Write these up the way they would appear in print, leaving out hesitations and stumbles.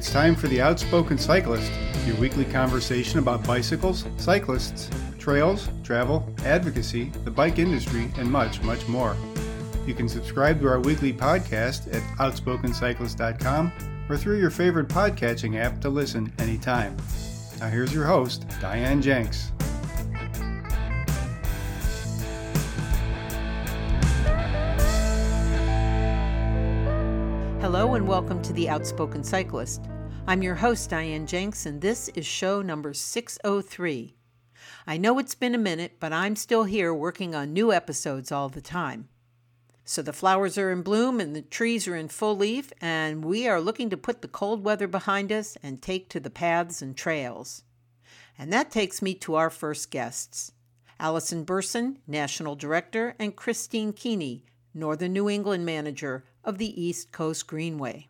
It's time for The Outspoken Cyclist, your weekly conversation about bicycles, cyclists, trails, travel, advocacy, the bike industry, and much, much more. You can subscribe to our weekly podcast at outspokencyclist.com or through your favorite podcatching app to listen anytime. Now here's your host, Diane Jenks. Hello and welcome to The Outspoken Cyclist. I'm your host, Diane Jenks, and this is show number 603. I know it's been a minute, but I'm still here working on new episodes all the time. So the flowers are in bloom and the trees are in full leaf, and we are looking to put the cold weather behind us and take to the paths and trails. And that takes me to our first guests, Allison Burson, National Director, and Christine Keeney, Northern New England Manager of the East Coast Greenway.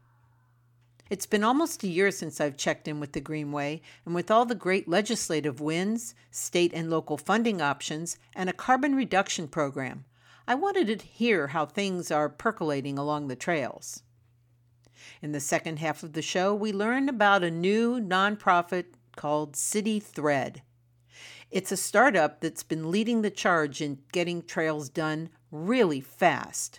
It's been almost a year since I've checked in with the Greenway, and with all the great legislative wins, state and local funding options, and a carbon reduction program, I wanted to hear how things are percolating along the trails. In the second half of the show, we learned about a new nonprofit called City Thread. It's a startup that's been leading the charge in getting trails done really fast.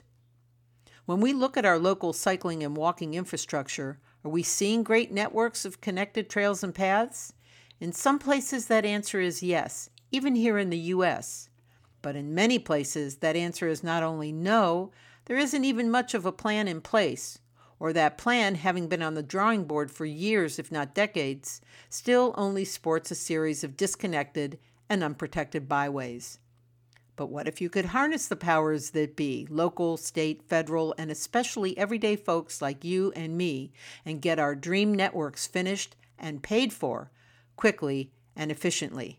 When we look at our local cycling and walking infrastructure, are we seeing great networks of connected trails and paths? In some places, that answer is yes, even here in the U.S. But in many places, that answer is not only no, there isn't even much of a plan in place, or that plan, having been on the drawing board for years, if not decades, still only sports a series of disconnected and unprotected byways. But what if you could harness the powers that be, local, state, federal, and especially everyday folks like you and me, and get our dream networks finished and paid for quickly and efficiently?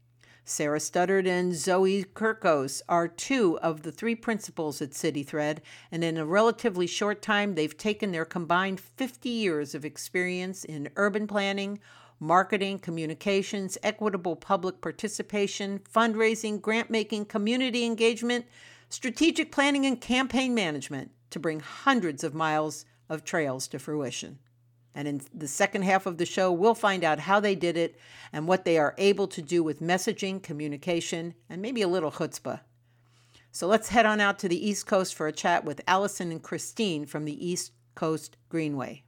Sarah Studdard and Zoe Kirkos are two of the three principals at City Thread, and in a relatively short time, they've taken their combined 50 years of experience in urban planning, marketing, communications, equitable public participation, fundraising, grant-making, community engagement, strategic planning, and campaign management to bring hundreds of miles of trails to fruition. And in the second half of the show, we'll find out how they did it and what they are able to do with messaging, communication, and maybe a little chutzpah. So let's head on out to the East Coast for a chat with Allison and Christine from the East Coast Greenway.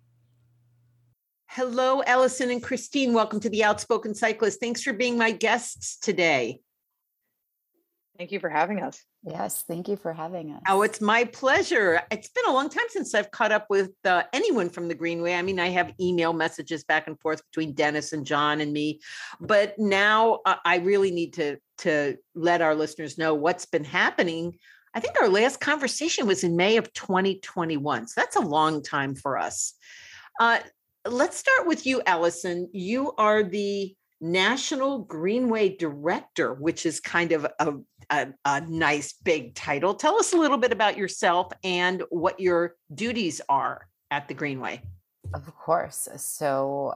Hello, Allison and Christine. Welcome to the Outspoken Cyclist. Thanks for being my guests today. Thank you for having us. Yes, thank you for having us. Oh, it's my pleasure. It's been a long time since I've caught up with anyone from the Greenway. I mean, I have email messages back and forth between Dennis and John and me, but now I really need to let our listeners know what's been happening. I think our last conversation was in May of 2021, so that's a long time for us. Let's start with you, Allison. You are the National Greenway Director, which is kind of a nice big title. Tell us a little bit about yourself and what your duties are at the Greenway. Of course. So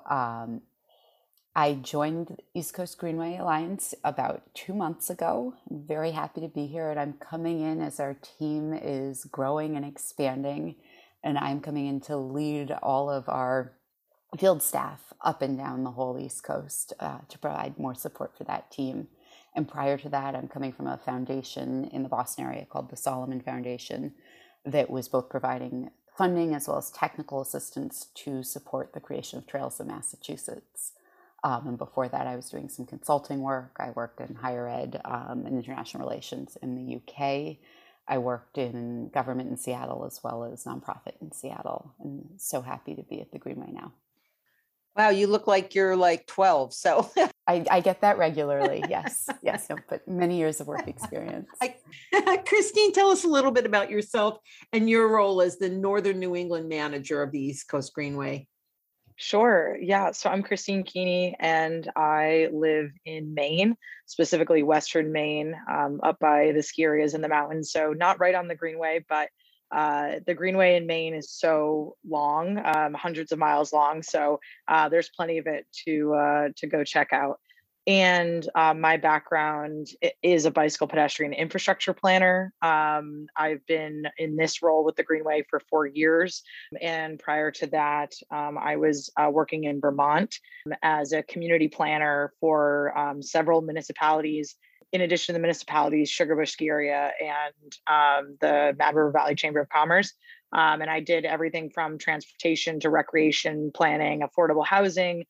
I joined East Coast Greenway Alliance about 2 months ago. I'm very happy to be here, and I'm coming in as our team is growing and expanding, and I'm coming in to lead all of our field staff up and down the whole East Coast to provide more support for that team. And prior to that, I'm coming from a foundation in the Boston area called the Solomon Foundation that was both providing funding as well as technical assistance to support the creation of trails in Massachusetts. And before that, I was doing some consulting work. I worked in higher ed and international relations in the UK. I worked in government in Seattle as well as nonprofit in Seattle. And so happy to be at the Greenway now. Wow, you look like you're like 12. So I get that regularly. Yes, no, but many years of work experience. Christine, tell us a little bit about yourself and your role as the Northern New England Manager of the East Coast Greenway. Sure. Yeah. So I'm Christine Keeney, and I live in Maine, specifically Western Maine, up by the ski areas in the mountains. So not right on the Greenway, but the Greenway in Maine is so long, hundreds of miles long. So there's plenty of it to go check out. And my background is a bicycle pedestrian infrastructure planner. I've been in this role with the Greenway for 4 years. And prior to that, I was working in Vermont as a community planner for several municipalities. In addition to the municipalities, Sugarbush Ski Area and the Mad River Valley Chamber of Commerce. And I did everything from transportation to recreation planning, affordable housing,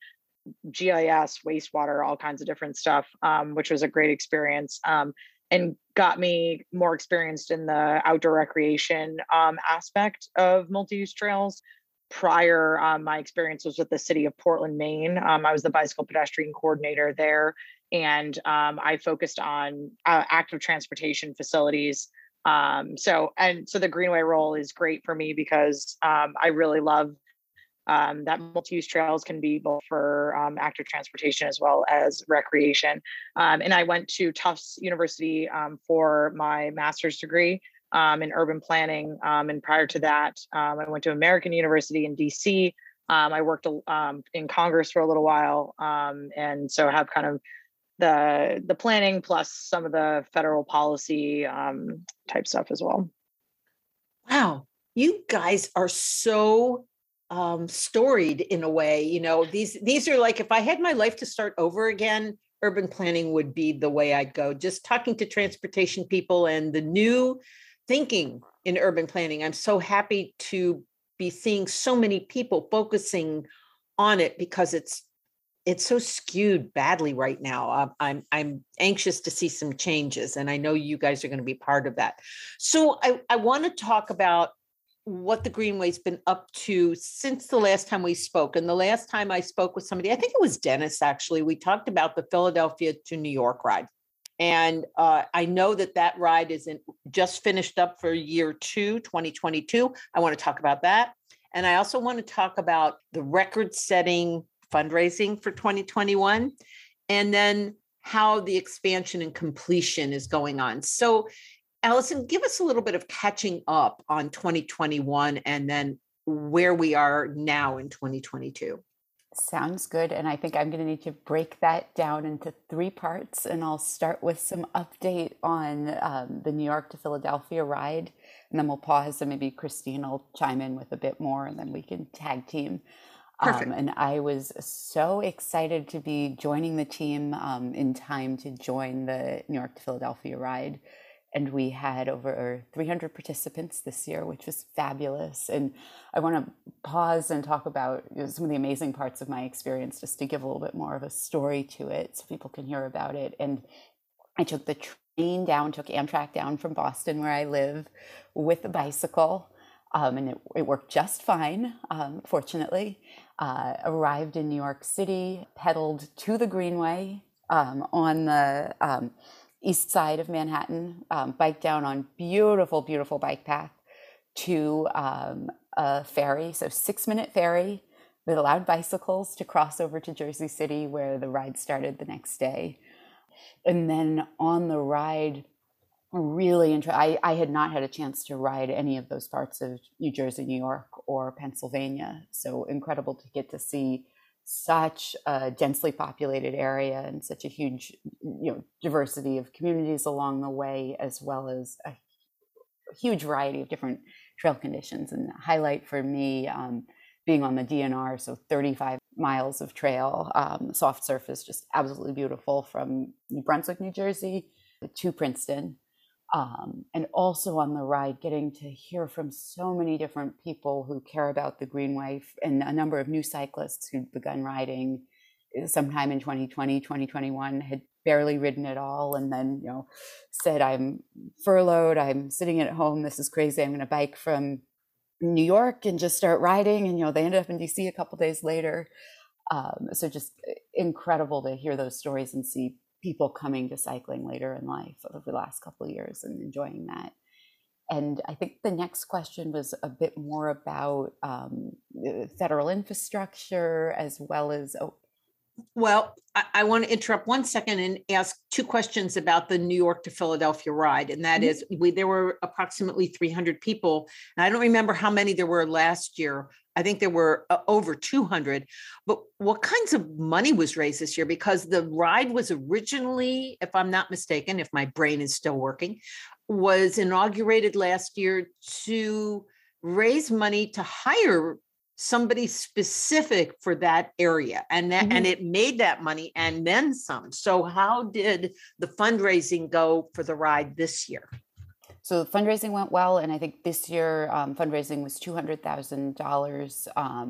GIS, wastewater, all kinds of different stuff, which was a great experience, and got me more experienced in the outdoor recreation aspect of multi-use trails. Prior, my experience was with the city of Portland, Maine. I was the bicycle pedestrian coordinator there, and I focused on active transportation facilities. So the Greenway role is great for me because I really love that multi-use trails can be both for active transportation as well as recreation. And I went to Tufts University for my master's degree in urban planning. And prior to that, I went to American University in DC. I worked in Congress for a little while, and so have kind of the planning plus some of the federal policy type stuff as well. Wow, you guys are so storied in a way. You know, these are like, if I had my life to start over again, urban planning would be the way I'd go. Just talking to transportation people and the new thinking in urban planning. I'm so happy to be seeing so many people focusing on it because it's so skewed badly right now. I'm anxious to see some changes, and I know you guys are going to be part of that. So I want to talk about what the Greenway's been up to since the last time we spoke. And the last time I spoke with somebody, I think it was Dennis, actually, we talked about the Philadelphia to New York ride. And I know that ride is just finished up for year 2, 2022. I want to talk about that. And I also want to talk about the record-setting fundraising for 2021, and then how the expansion and completion is going on. So Allison, give us a little bit of catching up on 2021 and then where we are now in 2022. Sounds good. And I think I'm going to need to break that down into 3 parts. And I'll start with some update on the New York to Philadelphia ride. And then we'll pause and maybe Christine will chime in with a bit more and then we can tag team. And I was so excited to be joining the team in time to join the New York to Philadelphia ride. And we had over 300 participants this year, which was fabulous. And I want to pause and talk about some of the amazing parts of my experience, just to give a little bit more of a story to it so people can hear about it. And I took the train down, took Amtrak down from Boston, where I live, with a bicycle. And it worked just fine, fortunately. Arrived in New York City, pedaled to the Greenway on the east side of Manhattan, biked down on beautiful, beautiful bike path to a ferry, so 6-minute ferry that allowed bicycles to cross over to Jersey City, where the ride started the next day. And then on the ride, really I had not had a chance to ride any of those parts of New Jersey, New York, or Pennsylvania. So incredible to get to see such a densely populated area and such a huge, diversity of communities along the way, as well as a huge variety of different trail conditions. And the highlight for me, being on the DNR, so 35 miles of trail, soft surface, just absolutely beautiful, from New Brunswick, New Jersey to Princeton. And also on the ride, getting to hear from so many different people who care about the Greenway, and a number of new cyclists who'd begun riding sometime in 2020, 2021, had barely ridden at all, and then, said, I'm furloughed, I'm sitting at home, this is crazy, I'm going to bike from New York and just start riding. And, they ended up in DC a couple days later. So just incredible to hear those stories and see people coming to cycling later in life over the last couple of years and enjoying that. And I think the next question was a bit more about federal infrastructure, as well as Well, I want to interrupt 1 second and ask two questions about the New York to Philadelphia ride. And that is, there were approximately 300 people. And I don't remember how many there were last year. I think there were over 200. But what kinds of money was raised this year? Because the ride was originally, if I'm not mistaken, if my brain is still working, was inaugurated last year to raise money to hire somebody specific for that area, and and it made that money and then some. So how did the fundraising go for the ride this year? So the fundraising went well, and I think this year fundraising was $200,000.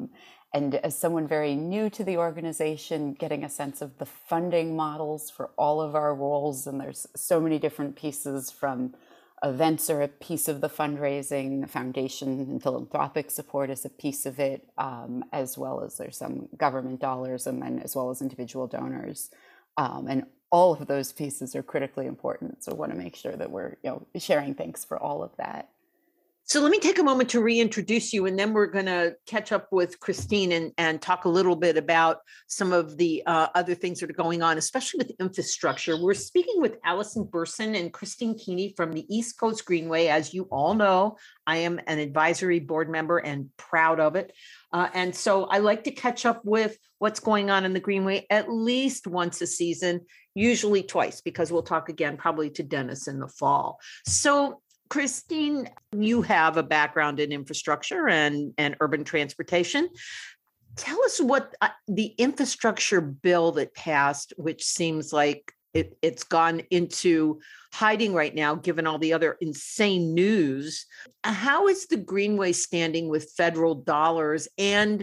And as someone very new to the organization, getting a sense of the funding models for all of our roles, and there's so many different pieces. From events are a piece of the fundraising, the foundation and philanthropic support is a piece of it, as well as there's some government dollars, and then as well as individual donors. And all of those pieces are critically important. So I want to make sure that we're sharing thanks for all of that. So let me take a moment to reintroduce you, and then we're going to catch up with Christine and talk a little bit about some of the other things that are going on, especially with infrastructure. We're speaking with Allison Burson and Christine Keeney from the East Coast Greenway. As you all know, I am an advisory board member and proud of it. And so I like to catch up with what's going on in the Greenway at least once a season, usually twice, because we'll talk again probably to Dennis in the fall. So Christine, you have a background in infrastructure and urban transportation. Tell us what the infrastructure bill that passed, which seems like it's gone into hiding right now, given all the other insane news. How is the Greenway standing with federal dollars and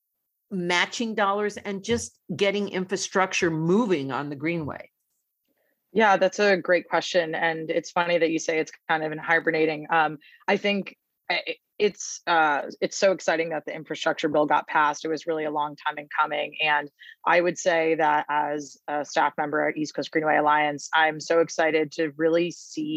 matching dollars and just getting infrastructure moving on the Greenway? Yeah, that's a great question. And it's funny that you say it's kind of in hibernating. I think it's so exciting that the infrastructure bill got passed. It was really a long time in coming. And I would say that as a staff member at East Coast Greenway Alliance, I'm so excited to really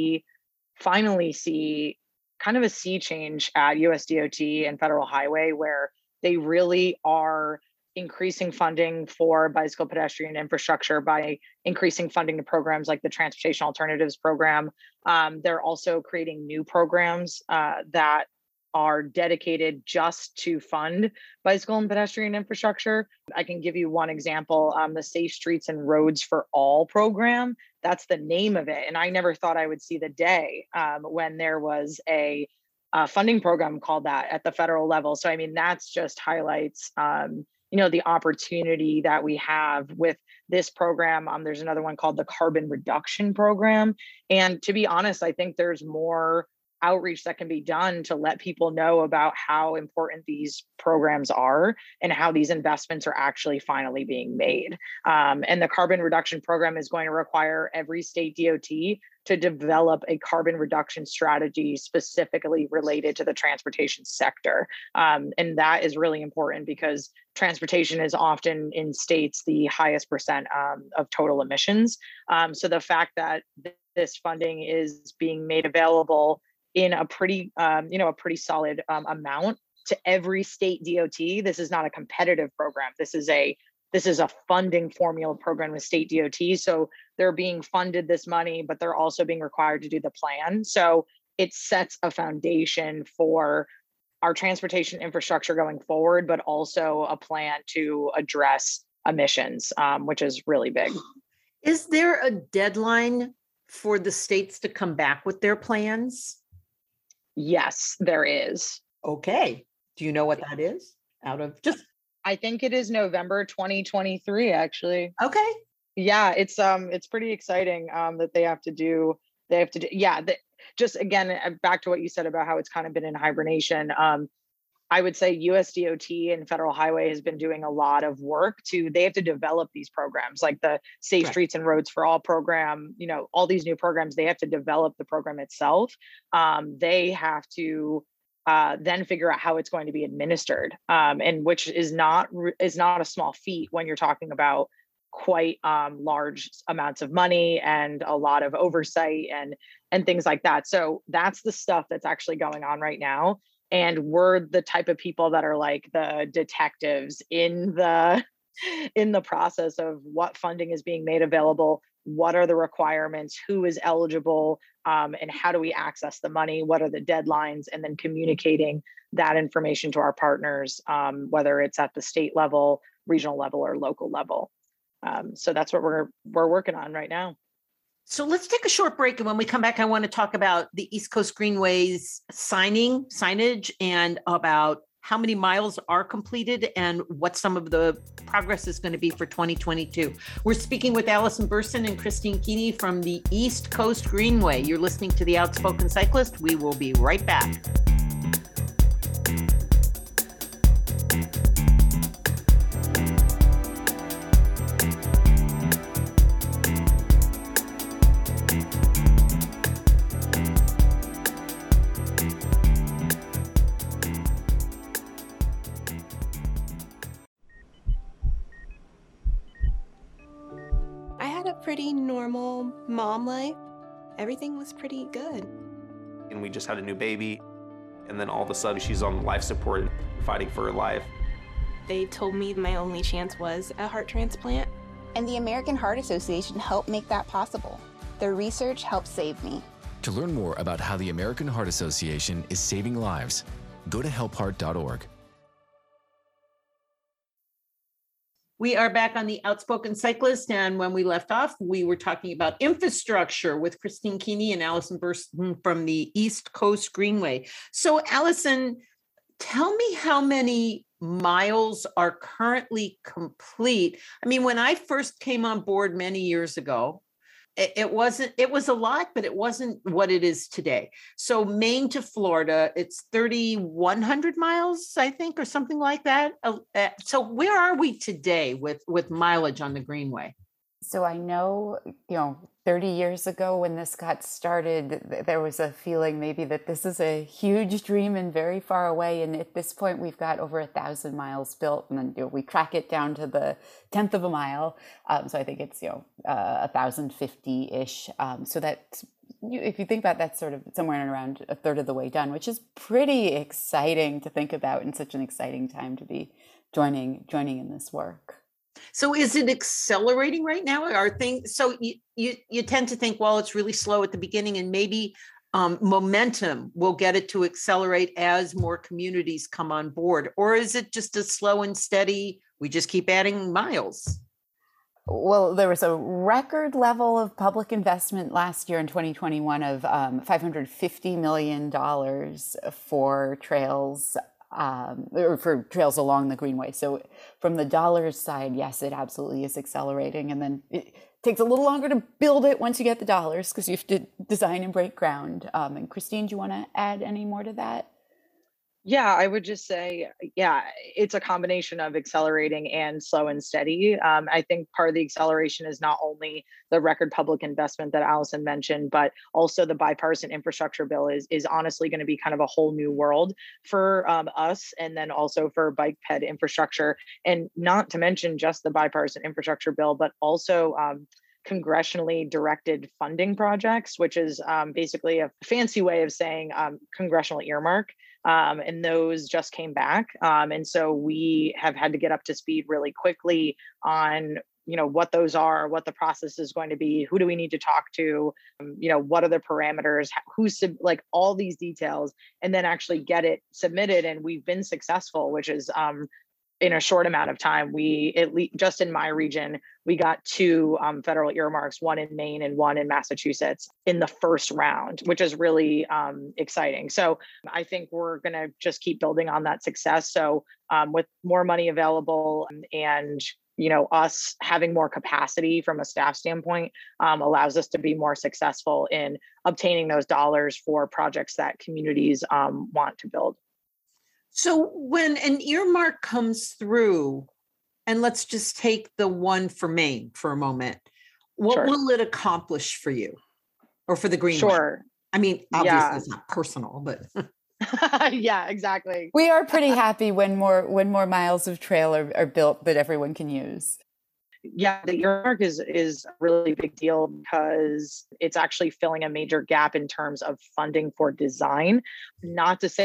finally see kind of a sea change at USDOT and Federal Highway, where they really are increasing funding for bicycle pedestrian infrastructure by increasing funding to programs like the Transportation Alternatives Program. They're also creating new programs that are dedicated just to fund bicycle and pedestrian infrastructure. I can give you one example, the Safe Streets and Roads for All program. That's the name of it. And I never thought I would see the day when there was a funding program called that at the federal level. So, I mean, that's just highlights the opportunity that we have with this program. There's another one called the Carbon Reduction Program. And to be honest, I think there's more outreach that can be done to let people know about how important these programs are and how these investments are actually finally being made. And the Carbon Reduction Program is going to require every state DOT to develop a carbon reduction strategy specifically related to the transportation sector. And that is really important because transportation is often in states the highest percent of total emissions. So the fact that this funding is being made available in a pretty solid amount to every state DOT. This is not a competitive program. This is a funding formula program with state DOT. So they're being funded this money, but they're also being required to do the plan. So it sets a foundation for our transportation infrastructure going forward, but also a plan to address emissions, which is really big. Is there a deadline for the states to come back with their plans? Yes, there is. Okay. Do you know what that is? I think it is November 2023, actually. Okay. Yeah, it's pretty exciting that they have to do. Just again, back to what you said about how it's kind of been in hibernation. I would say USDOT and Federal Highway has been doing a lot of work they have to develop these programs like the Safe Streets and Roads for All program, all these new programs, they have to develop the program itself. They have to then figure out how it's going to be administered, and which is not a small feat when you're talking about quite large amounts of money and a lot of oversight and things like that. So that's the stuff that's actually going on right now. And we're the type of people that are like the detectives in the in the process of what funding is being made available, what are the requirements, who is eligible, and how do we access the money, what are the deadlines, and then communicating that information to our partners, whether it's at the state level, regional level, or local level. So that's what we're working on right now. So let's take a short break. And when we come back, I want to talk about the East Coast Greenway's signage and about how many miles are completed and what some of the progress is going to be for 2022. We're speaking with Allison Burson and Christine Keeney from the East Coast Greenway. You're listening to The Outspoken Cyclist. We will be right back. Pretty normal mom life. Everything was pretty good. And we just had a new baby, and then all of a sudden she's on life support, fighting for her life. They told me my only chance was a heart transplant. And the American Heart Association helped make that possible. Their research helped save me. To learn more about how the American Heart Association is saving lives, go to helpheart.org. We are back on the Outspoken Cyclist, and when we left off, we were talking about infrastructure with Christine Keeney and Allison Burson from the East Coast Greenway. So, Allison, tell me how many miles are currently complete. I mean, when I first came on board many years ago, it was a lot, but it wasn't what it is today. So Maine to Florida, it's 3,100 miles, I think, or something like that. So where are we today with mileage on the Greenway? So I know, 30 years ago when this got started, there was a feeling maybe that this is a huge dream and very far away. And at this point, we've got over 1,000 miles built, and then we track it down to the 10th of a mile. So I think it's 1,050-ish. So that, if you think about that, sort of somewhere around a third of the way done, which is pretty exciting to think about, and such an exciting time to be joining in this work. So is it accelerating right now? Are things, so you tend to think, well, it's really slow at the beginning, and maybe momentum will get it to accelerate as more communities come on board? Or is it just a slow and steady, we just keep adding miles? Well, there was a record level of public investment last year in 2021 of $550 million for trails, or for trails along the Greenway. So from the dollars side, yes, it absolutely is accelerating. And then it takes a little longer to build it once you get the dollars, because you have to design and break ground. And Christine, do you want to add any more to that? Yeah, I would just say, it's a combination of accelerating and slow and steady. I think part of the acceleration is not only the record public investment that Allison mentioned, but also the bipartisan infrastructure bill is honestly going to be kind of a whole new world for us, and then also for bike ped infrastructure. And not to mention just the bipartisan infrastructure bill, but also congressionally directed funding projects, which is basically a fancy way of saying congressional earmark. And those just came back. And so we have had to get up to speed really quickly on, what those are, what the process is going to be, who do we need to talk to, what are the parameters, who's like all these details, and then actually get it submitted. And we've been successful, which is in a short amount of time. We, at least just in my region, we got 2 federal earmarks, one in Maine and one in Massachusetts in the first round, which is really exciting. So I think we're going to just keep building on that success. So with more money available and us having more capacity from a staff standpoint allows us to be more successful in obtaining those dollars for projects that communities want to build. So when an earmark comes through, and let's just take the one for Maine for a moment, what Sure. will it accomplish for you or for the Greenway? Sure. I mean, obviously it's not personal, but Yeah, exactly. We are pretty happy when more miles of trail are built that everyone can use. Yeah, the earmark is a really big deal because it's actually filling a major gap in terms of funding for design. Not to say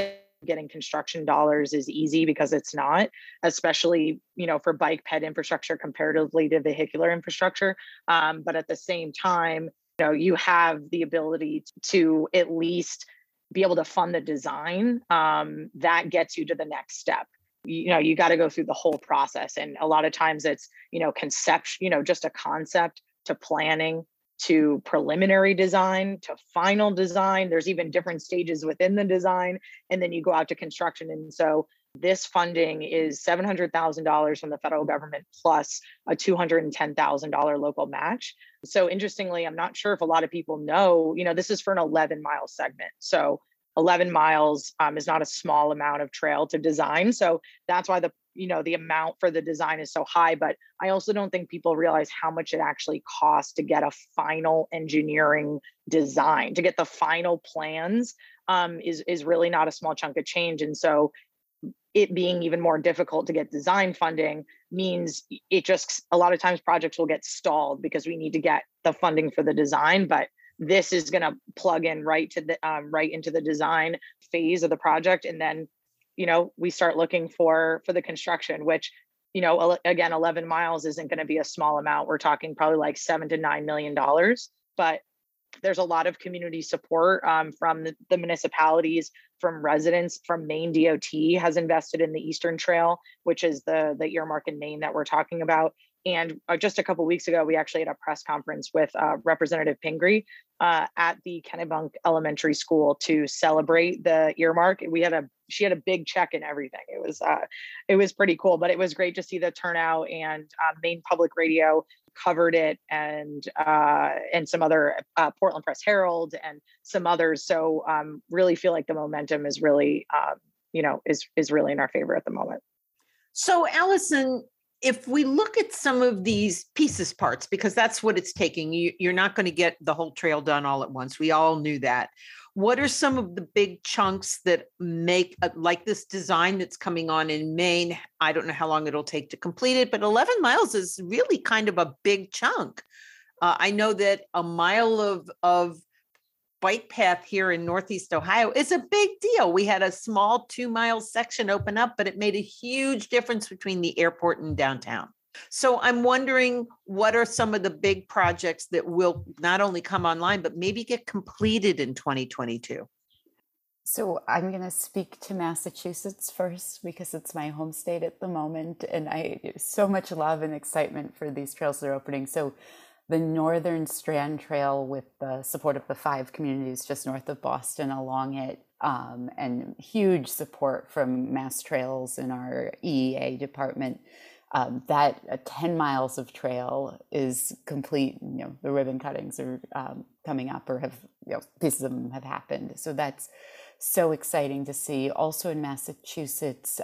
getting construction dollars is easy, because it's not, especially, for bike ped infrastructure comparatively to vehicular infrastructure. But at the same time, you have the ability to at least be able to fund the design. That gets you to the next step. You got to go through the whole process. And a lot of times it's, just a concept to planning to preliminary design to final design. There's even different stages within the design. And then you go out to construction. And so this funding is $700,000 from the federal government plus a $210,000 local match. So interestingly, I'm not sure if a lot of people know, this is for an 11-mile segment. So 11 miles is not a small amount of trail to design. So that's why the amount for the design is so high. But I also don't think people realize how much it actually costs to get a final engineering design, to get the final plans is really not a small chunk of change. And so it being even more difficult to get design funding means a lot of times projects will get stalled because we need to get the funding for the design. But this is going to plug in right into the design phase of the project. And then, we start looking for the construction, which, again, 11 miles isn't going to be a small amount. We're talking probably like $7 to $9 million, but there's a lot of community support from the municipalities, from residents, from Maine DOT has invested in the Eastern Trail, which is the earmark in Maine that we're talking about. And just a couple of weeks ago, we actually had a press conference with Representative Pingree at the Kennebunk Elementary School to celebrate the earmark. She had a big check and everything. It was pretty cool, but it was great to see the turnout, and Maine Public Radio covered it, and some other Portland Press Herald and some others. So really feel like the momentum is really, is really in our favor at the moment. So Allison, if we look at some of these parts, because that's what it's taking, you're not going to get the whole trail done all at once. We all knew that. What are some of the big chunks that make, like this design that's coming on in Maine? I don't know how long it'll take to complete it, but 11 miles is really kind of a big chunk. I know that a mile of bike path here in Northeast Ohio is a big deal. We had a small 2-mile section open up, but it made a huge difference between the airport and downtown. So I'm wondering, what are some of the big projects that will not only come online, but maybe get completed in 2022? So I'm going to speak to Massachusetts first, because it's my home state at the moment, and I so much love and excitement for these trails that are opening. So the Northern Strand Trail, with the support of the 5 communities just north of Boston along it, and huge support from Mass Trails and our EEA department, that 10 miles of trail is complete. The ribbon cuttings are coming up, or have, pieces of them have happened. So that's so exciting to see. Also in Massachusetts,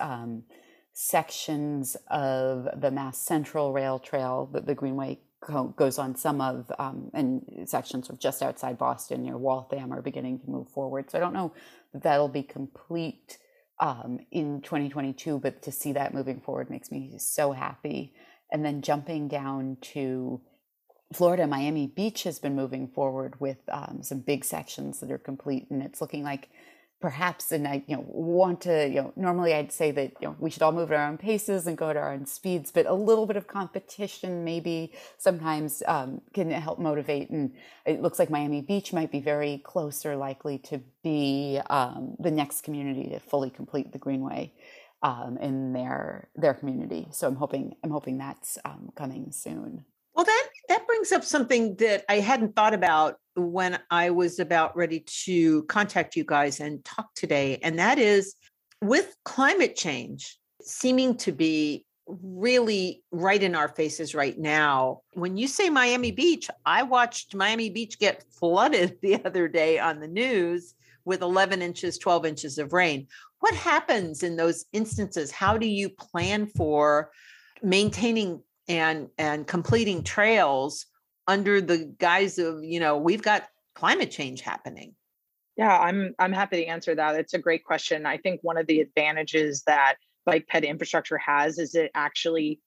sections of the Mass Central Rail Trail, the Greenway goes on some of, and sections of just outside Boston near Waltham are beginning to move forward. So I don't know that that'll be complete in 2022, but to see that moving forward makes me so happy. And then jumping down to Florida, Miami Beach has been moving forward with some big sections that are complete, and it's looking like perhaps, and I want to, normally I'd say that we should all move at our own paces and go at our own speeds, but a little bit of competition maybe sometimes can help motivate. And it looks like Miami Beach might be very close, or likely to be the next community to fully complete the Greenway in their community. So I'm hoping that's coming soon. Well, that brings up something that I hadn't thought about when I was about ready to contact you guys and talk today. And that is, with climate change seeming to be really right in our faces right now. When you say Miami Beach, I watched Miami Beach get flooded the other day on the news with 11 inches, 12 inches of rain. What happens in those instances? How do you plan for maintaining and completing trails under the guise of, we've got climate change happening? Yeah, I'm happy to answer that. It's a great question. I think one of the advantages that bike ped infrastructure has is it actually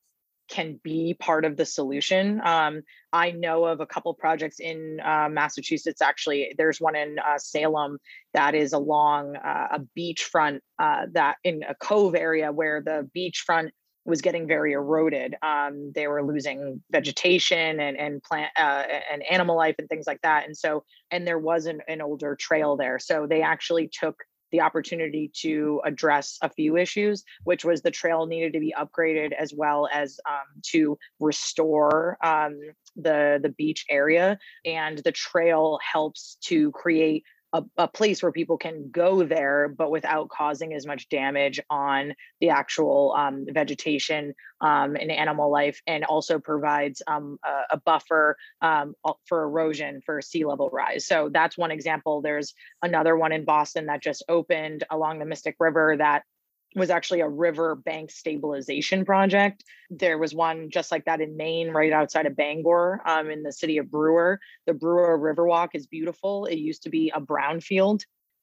can be part of the solution. I know of a couple projects in Massachusetts. Actually, there's one in Salem that is along a beachfront that in a cove area where the beachfront was getting very eroded. They were losing vegetation and plant and animal life and things like that. And there was an older trail there. So they actually took the opportunity to address a few issues, which was the trail needed to be upgraded as well as to restore the beach area. And the trail helps to create a place where people can go there, but without causing as much damage on the actual vegetation and animal life, and also provides a buffer for erosion for sea level rise. So that's one example. There's another one in Boston that just opened along the Mystic River that was actually a river bank stabilization project. There was one just like that in Maine, right outside of Bangor, in the city of Brewer. The Brewer Riverwalk is beautiful. It used to be a brownfield.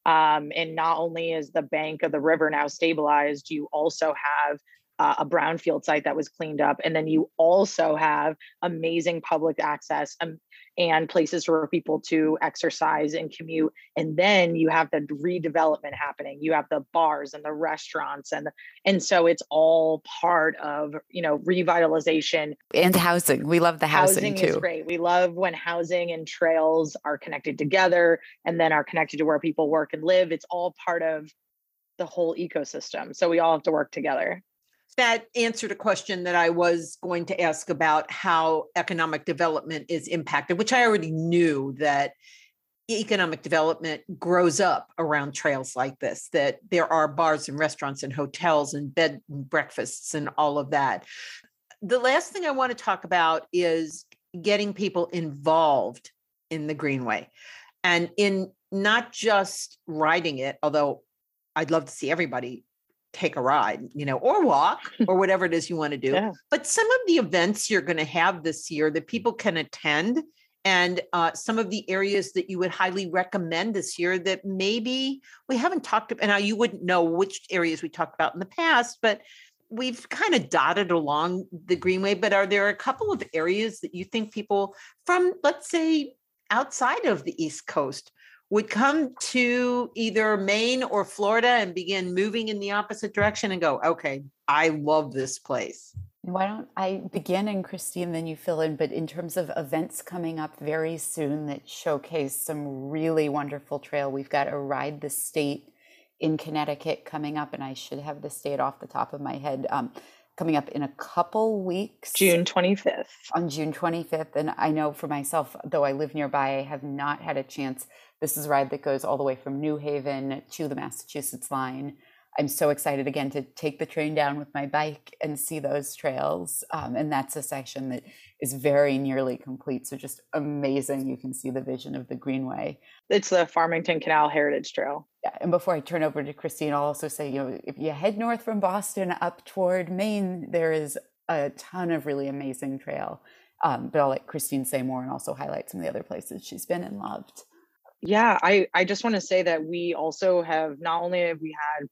And not only is the bank of the river now stabilized, you also have a brownfield site that was cleaned up. And then you also have amazing public access and places for people to exercise and commute. And then you have the redevelopment happening. You have the bars and the restaurants. And so it's all part of, revitalization. And housing. We love the housing too. Is great. We love when housing and trails are connected together and then are connected to where people work and live. It's all part of the whole ecosystem. So we all have to work together. That answered a question that I was going to ask about how economic development is impacted, which I already knew that economic development grows up around trails like this, that there are bars and restaurants and hotels and bed and breakfasts and all of that. The last thing I want to talk about is getting people involved in the Greenway and in not just riding it, although I'd love to see everybody take a ride, or walk or whatever it is you want to do. Yeah. But some of the events you're going to have this year that people can attend and some of the areas that you would highly recommend this year that maybe we haven't talked about, and you wouldn't know which areas we talked about in the past, but we've kind of dotted along the Greenway. But are there a couple of areas that you think people from, let's say, outside of the East Coast would come to either Maine or Florida and begin moving in the opposite direction and go, okay, I love this place? Why don't I begin, and Christine, then you fill in. But in terms of events coming up very soon that showcase some really wonderful trail, we've got a Ride the State in Connecticut coming up, and I should have the state off the top of my head, coming up in a couple weeks. June 25th. On June 25th. And I know for myself, though I live nearby, I have not had a chance. This is a ride that goes all the way from New Haven to the Massachusetts line. I'm so excited again to take the train down with my bike and see those trails. And that's a section that is very nearly complete. So just amazing. You can see the vision of the Greenway. It's the Farmington Canal Heritage Trail. Yeah. And before I turn over to Christine, I'll also say, if you head north from Boston up toward Maine, there is a ton of really amazing trail. But I'll let Christine say more and also highlight some of the other places she's been and loved. Yeah, I just want to say that we also have, not only have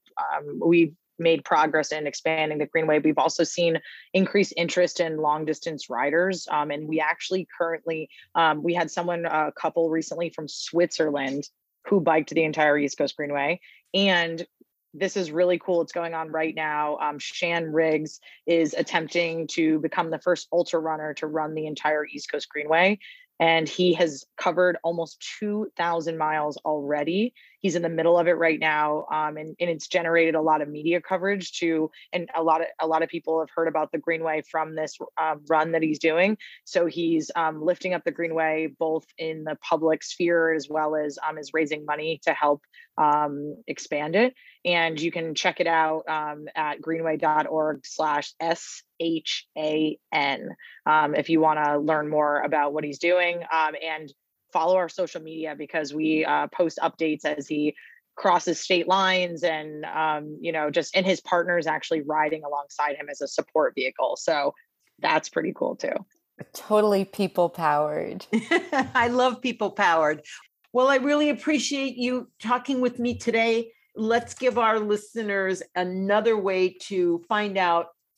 we've made progress in expanding the Greenway, we've also seen increased interest in long distance riders. And we actually currently, we had a couple recently from Switzerland who biked the entire East Coast Greenway. And this is really cool. It's going on right now. Shan Riggs is attempting to become the first ultra runner to run the entire East Coast Greenway. And he has covered almost 2,000 miles already. He's in the middle of it right now, and it's generated a lot of media coverage too. And a lot of people have heard about the Greenway from this run that he's doing. So he's lifting up the Greenway both in the public sphere as well as is raising money to help expand it. And you can check it out at greenway.org/SHAN if you want to learn more about what he's doing, and follow our social media because we post updates as he crosses state lines and, and his partner's actually riding alongside him as a support vehicle. So that's pretty cool too. Totally people powered. I love people powered. Well, I really appreciate you talking with me today. Let's give our listeners another way to find out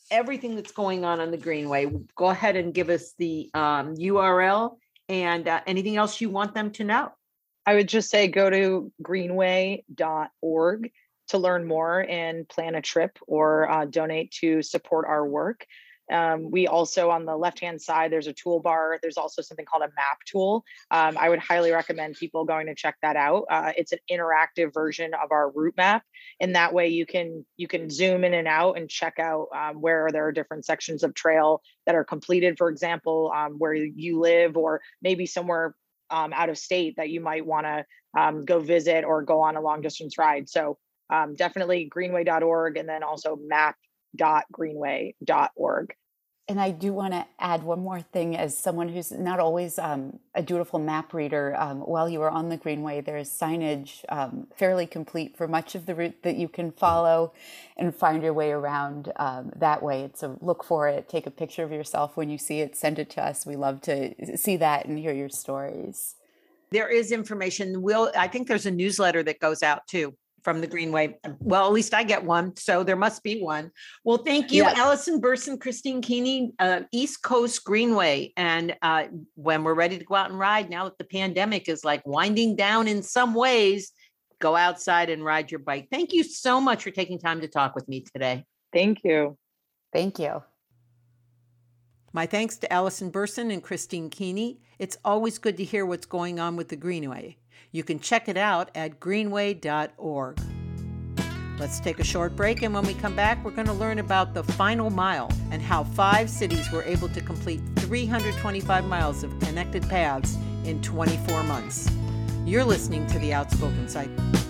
everything that's going on the Greenway. Go ahead and give us the URL and anything else you want them to know. I would just say go to greenway.org to learn more and plan a trip or donate to support our work. We also, on the left-hand side, there's a toolbar. There's also something called a map tool. I would highly recommend people going to check that out. It's an interactive version of our route map. And that way you can zoom in and out and check out where there are different sections of trail that are completed, for example, where you live, or maybe somewhere out of state that you might want to go visit or go on a long distance ride. So definitely greenway.org, and then also map.greenway.org. And I do want to add one more thing, as someone who's not always a dutiful map reader. While you are on the Greenway, there's signage fairly complete for much of the route that you can follow and find your way around that way. So look for it, take a picture of yourself when you see it, send it to us. We love to see that and hear your stories. There is information. I think there's a newsletter that goes out too from the Greenway. Well, at least I get one, so there must be one. Well, thank you, yes. Allison Burson, Christine Keeney, East Coast Greenway. And when we're ready to go out and ride, now that the pandemic is like winding down in some ways, go outside and ride your bike. Thank you so much for taking time to talk with me today. Thank you. Thank you. My thanks to Allison Burson and Christine Keeney. It's always good to hear what's going on with the Greenway. You can check it out at greenway.org. Let's take a short break, and when we come back, we're going to learn about the final mile and how 5 cities were able to complete 325 miles of connected paths in 24 months. You're listening to The Outspoken Cyclist.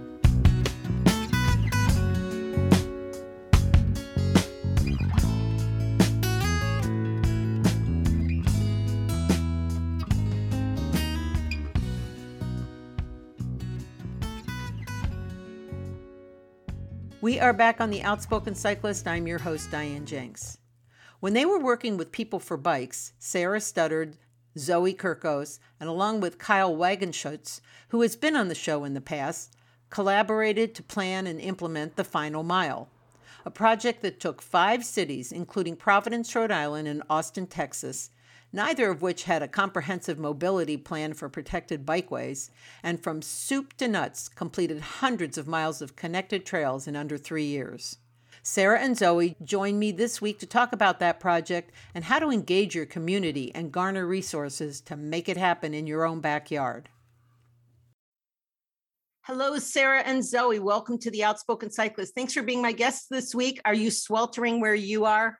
We are back on The Outspoken Cyclist. I'm your host, Diane Jenks. When they were working with People for Bikes, Sarah Studdard, Zoe Kirkos, and along with Kyle Wagenschutz, who has been on the show in the past, collaborated to plan and implement the Final Mile, a project that took 5 cities, including Providence, Rhode Island, and Austin, Texas, neither of which had a comprehensive mobility plan for protected bikeways, and from soup to nuts completed hundreds of miles of connected trails in under 3 years. Sarah and Zoe joined me this week to talk about that project and how to engage your community and garner resources to make it happen in your own backyard. Hello, Sarah and Zoe. Welcome to The Outspoken Cyclist. Thanks for being my guests this week. Are you sweltering where you are?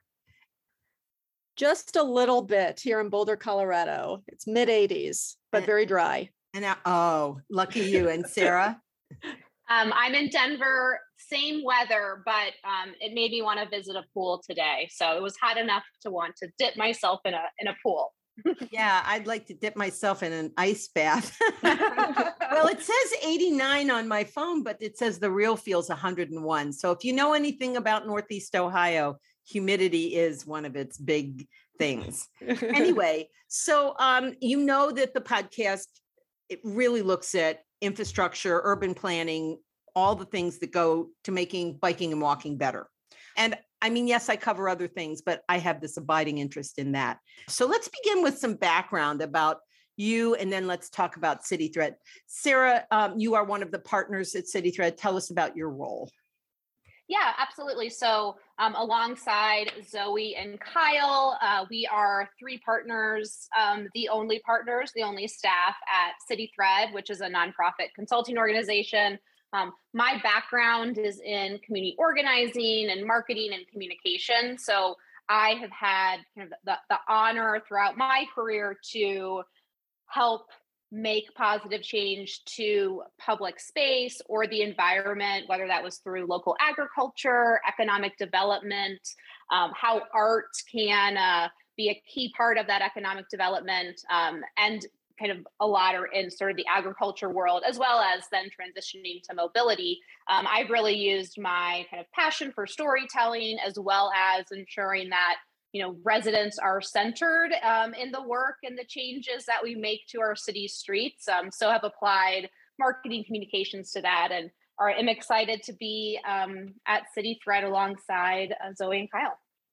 Just a little bit here in Boulder, Colorado. It's mid-80s, but very dry. And lucky you. And Sarah? I'm in Denver, same weather, but it made me want to visit a pool today. So it was hot enough to want to dip myself in a pool. Yeah, I'd like to dip myself in an ice bath. Well, it says 89 on my phone, but it says the real feel's 101. So if you know anything about Northeast Ohio, humidity is one of its big things. Anyway, so you know that the podcast, it really looks at infrastructure, urban planning, all the things that go to making biking and walking better. And I mean, yes, I cover other things, but I have this abiding interest in that. So let's begin with some background about you, and then let's talk about CityThread. Sarah, you are one of the partners at CityThread. Tell us about your role. Yeah, absolutely. So alongside Zoe and Kyle, we are 3 partners, the only staff at CityThread, which is a nonprofit consulting organization. My background is in community organizing and marketing and communication. So I have had kind of the honor throughout my career to help make positive change to public space or the environment, whether that was through local agriculture, economic development, how art can be a key part of that economic development, and kind of a lot are in sort of the agriculture world, as well as then transitioning to mobility. I've really used my kind of passion for storytelling, as well as ensuring that residents are centered in the work and the changes that we make to our city streets. So I've applied marketing communications to that, and am excited to be at CityThread alongside Zoe and Kyle.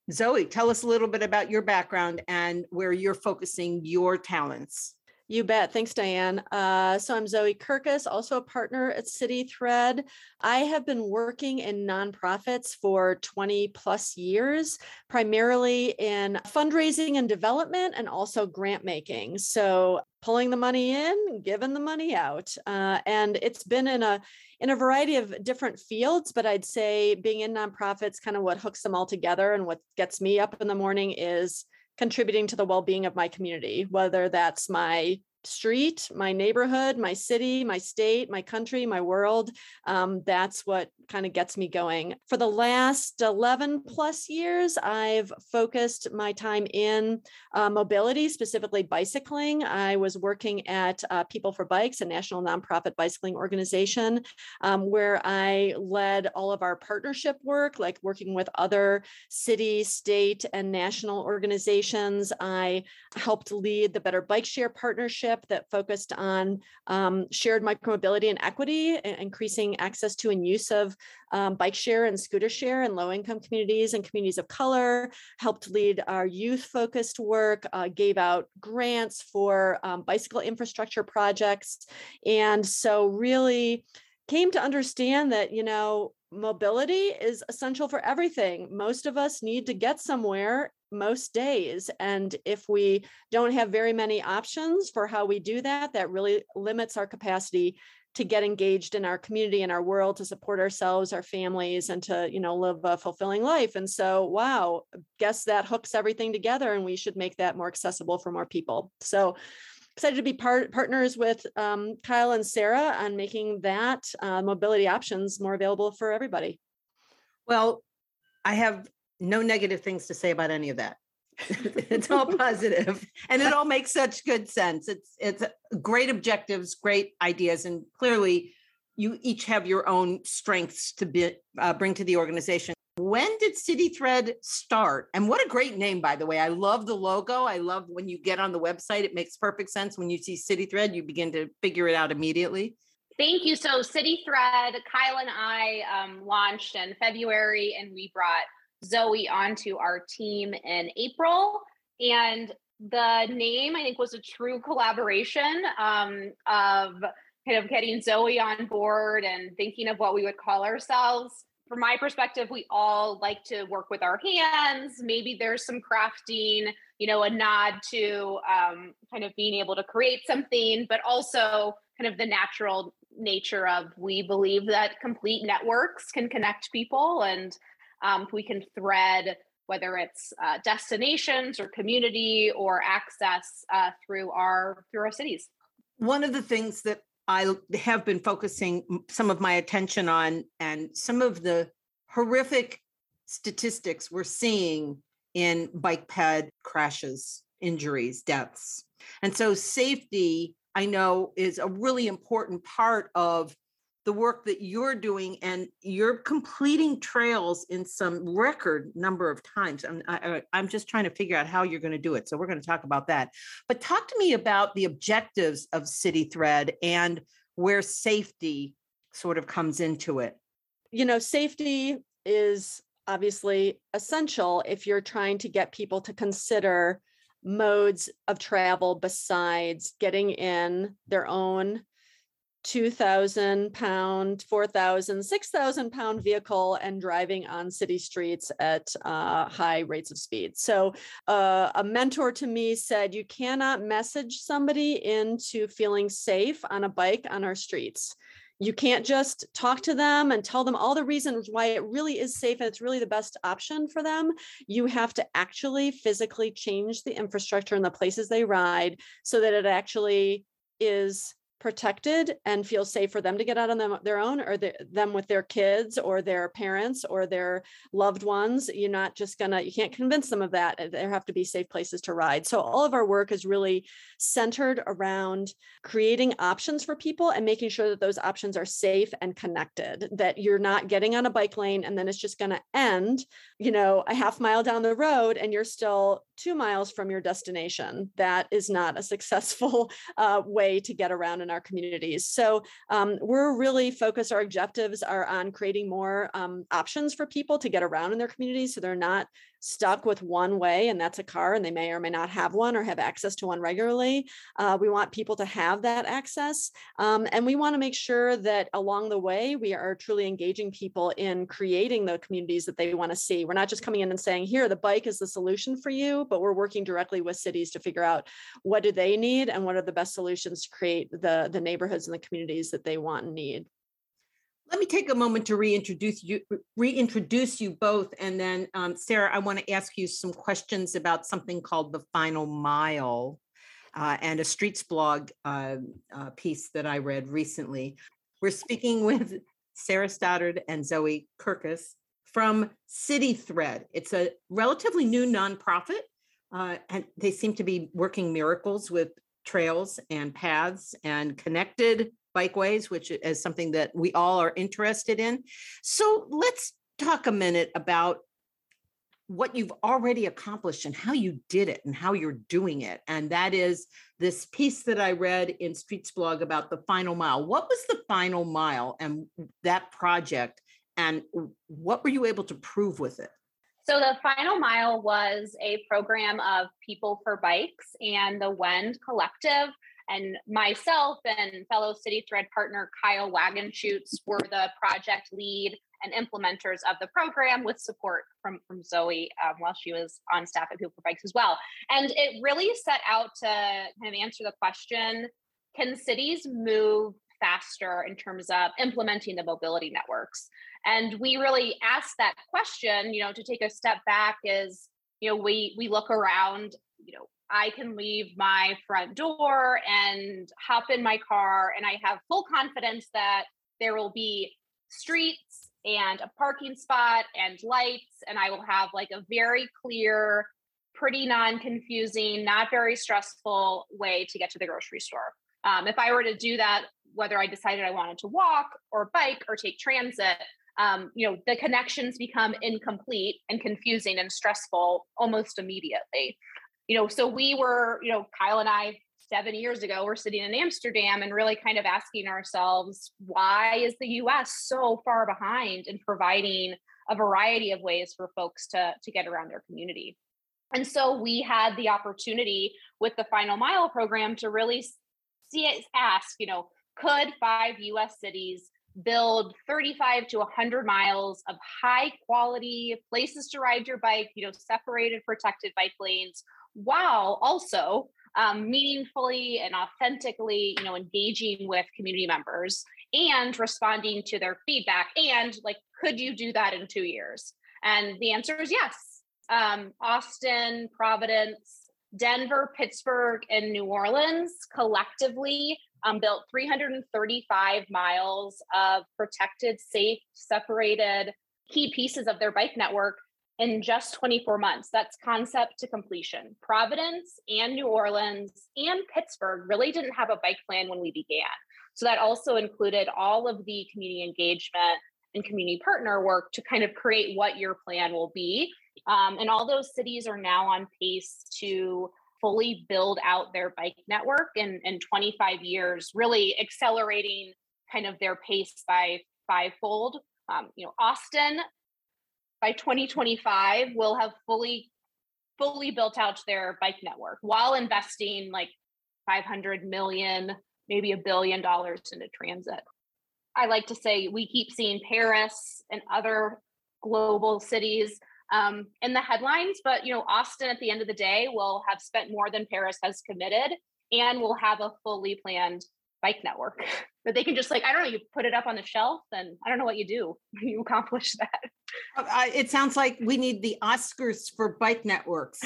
Zoe, tell us a little bit about your background and where you're focusing your talents. You bet. Thanks, Diane. So I'm Zoe Kirkus, also a partner at City Thread. I have been working in nonprofits for 20 plus years, primarily in fundraising and development and also grant making. So pulling the money in, giving the money out. And it's been in a variety of different fields, but I'd say being in nonprofits, kind of what hooks them all together and what gets me up in the morning is contributing to the well-being of my community, whether that's my street, my neighborhood, my city, my state, my country, my world. That's what kind of gets me going. For the last 11 plus years, I've focused my time in mobility, specifically bicycling. I was working at People for Bikes, a national nonprofit bicycling organization, where I led all of our partnership work, like working with other city, state, and national organizations. I helped lead the Better Bike Share partnership that focused on shared micromobility and equity, increasing access to and use of bike share and scooter share in low-income communities and communities of color, helped lead our youth-focused work, gave out grants for bicycle infrastructure projects. And so really came to understand that, mobility is essential for everything. Most of us need to get somewhere most days. And if we don't have very many options for how we do that, that really limits our capacity to get engaged in our community and our world, to support ourselves, our families, and to, live a fulfilling life. And so, wow, guess that hooks everything together, and we should make that more accessible for more people. So excited to be partners with Kyle and Sarah on making that mobility options more available for everybody. Well, I have no negative things to say about any of that. It's all positive, and it all makes such good sense. It's great objectives, great ideas, and clearly you each have your own strengths to bring to the organization. When did City Thread start? And what a great name, by the way. I love the logo. I love when you get on the website, it makes perfect sense. When you see City Thread, you begin to figure it out immediately. Thank you. So City Thread, Kyle and I launched in February, and we brought Zoe onto our team in April. And the name, I think, was a true collaboration of kind of getting Zoe on board and thinking of what we would call ourselves. From my perspective, we all like to work with our hands. Maybe there's some crafting, a nod to kind of being able to create something, but also kind of the natural nature of, we believe that complete networks can connect people, and we can thread, whether it's destinations or community or access through our cities. One of the things that I have been focusing some of my attention on, and some of the horrific statistics we're seeing in bike ped crashes, injuries, deaths. And so safety, I know, is a really important part of the work that you're doing, and you're completing trails in some record number of times. I'm just trying to figure out how you're going to do it. So we're going to talk about that. But talk to me about the objectives of City Thread and where safety sort of comes into it. Safety is obviously essential if you're trying to get people to consider modes of travel besides getting in their own 2,000 pound, 4,000, 6,000 pound vehicle and driving on city streets at high rates of speed. So a mentor to me said, you cannot message somebody into feeling safe on a bike on our streets. You can't just talk to them and tell them all the reasons why it really is safe and it's really the best option for them. You have to actually physically change the infrastructure in the places they ride so that it actually is protected and feel safe for them to get out on their own, or them with their kids or their parents or their loved ones. You can't convince them of that. There have to be safe places to ride. So all of our work is really centered around creating options for people and making sure that those options are safe and connected, that you're not getting on a bike lane and then it's just going to end, a half mile down the road and you're still 2 miles from your destination. That is not a successful way to get around in our communities. So we're really focused, our objectives are on creating more options for people to get around in their communities, so they're not stuck with one way, and that's a car, and they may or may not have one or have access to one regularly. We want people to have that access. And we want to make sure that along the way, we are truly engaging people in creating the communities that they want to see. We're not just coming in and saying, here, the bike is the solution for you, but we're working directly with cities to figure out what do they need and what are the best solutions to create the neighborhoods and the communities that they want and need. Let me take a moment to reintroduce you both. And then Sarah, I want to ask you some questions about something called the Final Mile and a Streets blog piece that I read recently. We're speaking with Sarah Stoddard and Zoe Kirkus from CityThread. It's a relatively new nonprofit, and they seem to be working miracles with trails and paths and connected bikeways, which is something that we all are interested in. So let's talk a minute about what you've already accomplished and how you did it and how you're doing it. And that is this piece that I read in Streets blog about the Final Mile. What was the Final Mile and that project, and what were you able to prove with it? So the Final Mile was a program of People for Bikes and the Wend Collective, and myself and fellow CityThread partner Kyle Wagenschutz were the project lead and implementers of the program, with support from Zoe while she was on staff at People for Bikes as well. And it really set out to kind of answer the question, can cities move faster in terms of implementing the mobility networks? And we really asked that question, to take a step back is, we look around, I can leave my front door and hop in my car, and I have full confidence that there will be streets and a parking spot and lights, and I will have like a very clear, pretty non-confusing, not very stressful way to get to the grocery store. If I were to do that, whether I decided I wanted to walk or bike or take transit, the connections become incomplete and confusing and stressful almost immediately. So we were, Kyle and I, 7 years ago, we're sitting in Amsterdam and really kind of asking ourselves, why is the US so far behind in providing a variety of ways for folks to get around their community? And so we had the opportunity with the Final Mile program to really ask, could 5 US cities build 35 to 100 miles of high quality places to ride your bike, separated, protected bike lanes, while also meaningfully and authentically, engaging with community members and responding to their feedback? And could you do that in 2 years? And the answer is yes. Austin, Providence, Denver, Pittsburgh, and New Orleans collectively built 335 miles of protected, safe, separated key pieces of their bike network in just 24 months. That's concept to completion. Providence and New Orleans and Pittsburgh really didn't have a bike plan when we began. So that also included all of the community engagement and community partner work to kind of create what your plan will be. And all those cities are now on pace to fully build out their bike network in 25 years, really accelerating kind of their pace by fivefold. Austin, by 2025, will have fully built out their bike network while investing like $500 million, maybe $1 billion into transit. I like to say we keep seeing Paris and other global cities in the headlines, but Austin at the end of the day will have spent more than Paris has committed, and will have a fully planned bike network. But they can just you put it up on the shelf, and I don't know what you do when you accomplish that. It sounds like we need the Oscars for bike networks.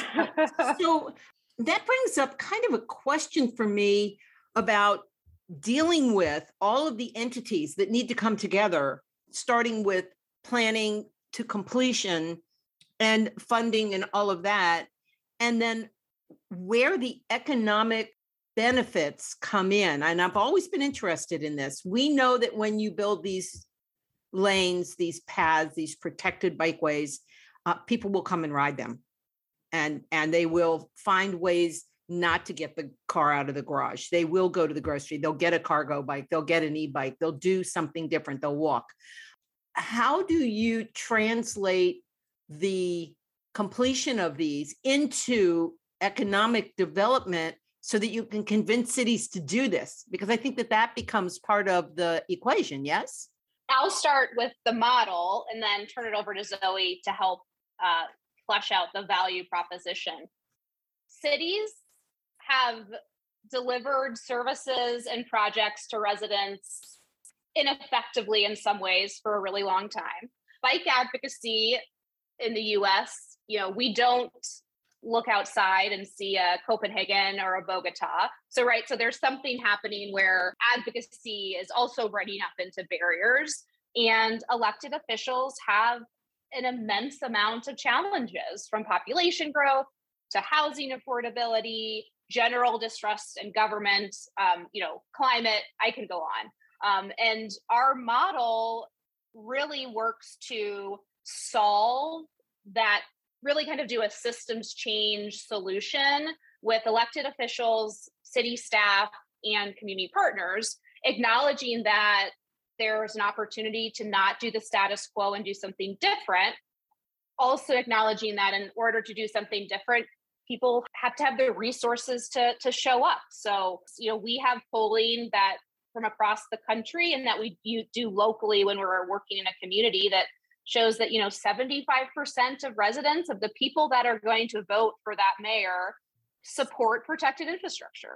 So that brings up kind of a question for me about dealing with all of the entities that need to come together, starting with planning to completion and funding and all of that, and then where the economic benefits come in. And I've always been interested in this. We know that when you build these lanes, these paths, these protected bikeways, people will come and ride them, and they will find ways not to get the car out of the garage. They will go to the grocery. They'll get a cargo bike. They'll get an e-bike. They'll do something different. They'll walk. How do you translate the completion of these into economic development so that you can convince cities to do this? Because I think that becomes part of the equation, yes? I'll start with the model and then turn it over to Zoe to help flesh out the value proposition. Cities have delivered services and projects to residents ineffectively in some ways for a really long time. Bike advocacy in the US, we don't look outside and see a Copenhagen or a Bogota. So there's something happening where advocacy is also running up into barriers, and elected officials have an immense amount of challenges, from population growth to housing affordability, general distrust in government, climate, I can go on. And our model really works to solve that, really kind of do a systems change solution with elected officials, city staff, and community partners, acknowledging that there's an opportunity to not do the status quo and do something different. Also acknowledging that in order to do something different, people have to have the resources to show up. So, we have polling that from across the country and that we do locally when we're working in a community that shows that 75% of residents, of the people that are going to vote for that mayor, support protected infrastructure.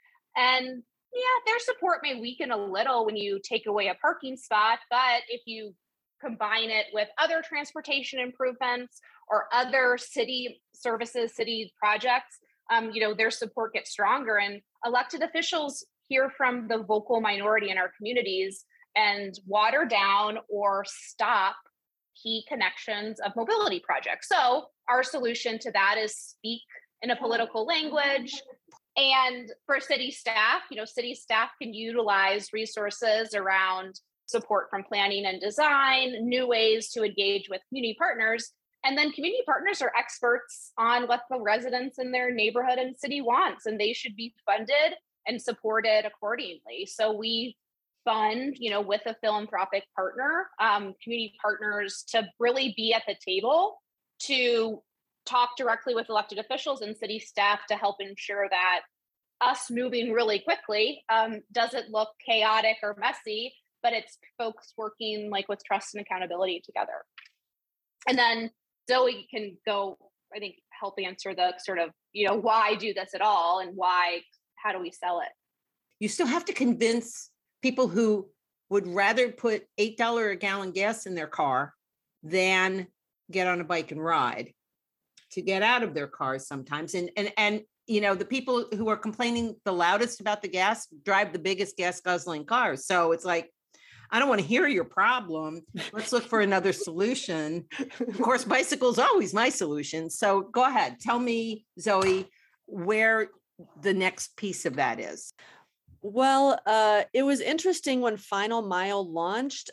And their support may weaken a little when you take away a parking spot, but if you combine it with other transportation improvements or other city services, city projects, their support gets stronger. And elected officials hear from the vocal minority in our communities and water down or stop key connections of mobility projects. So our solution to that is speak in a political language. And for city staff, city staff can utilize resources around support from planning and design, new ways to engage with community partners. And then community partners are experts on what the residents in their neighborhood and city wants, and they should be funded and supported accordingly. So we fund, with a philanthropic partner, community partners to really be at the table to talk directly with elected officials and city staff to help ensure that us moving really quickly doesn't look chaotic or messy, but it's folks working with trust and accountability together. And then Zoe can go, I think, help answer the sort of, why do this at all and how do we sell it? You still have to convince people who would rather put $8 a gallon gas in their car than get on a bike and ride, to get out of their cars sometimes. And the people who are complaining the loudest about the gas drive the biggest gas guzzling cars. So it's like, I don't want to hear your problem. Let's look for another solution. Of course, bicycle's always my solution. So go ahead. Tell me, Zoe, where the next piece of that is. Well, it was interesting when Final Mile launched.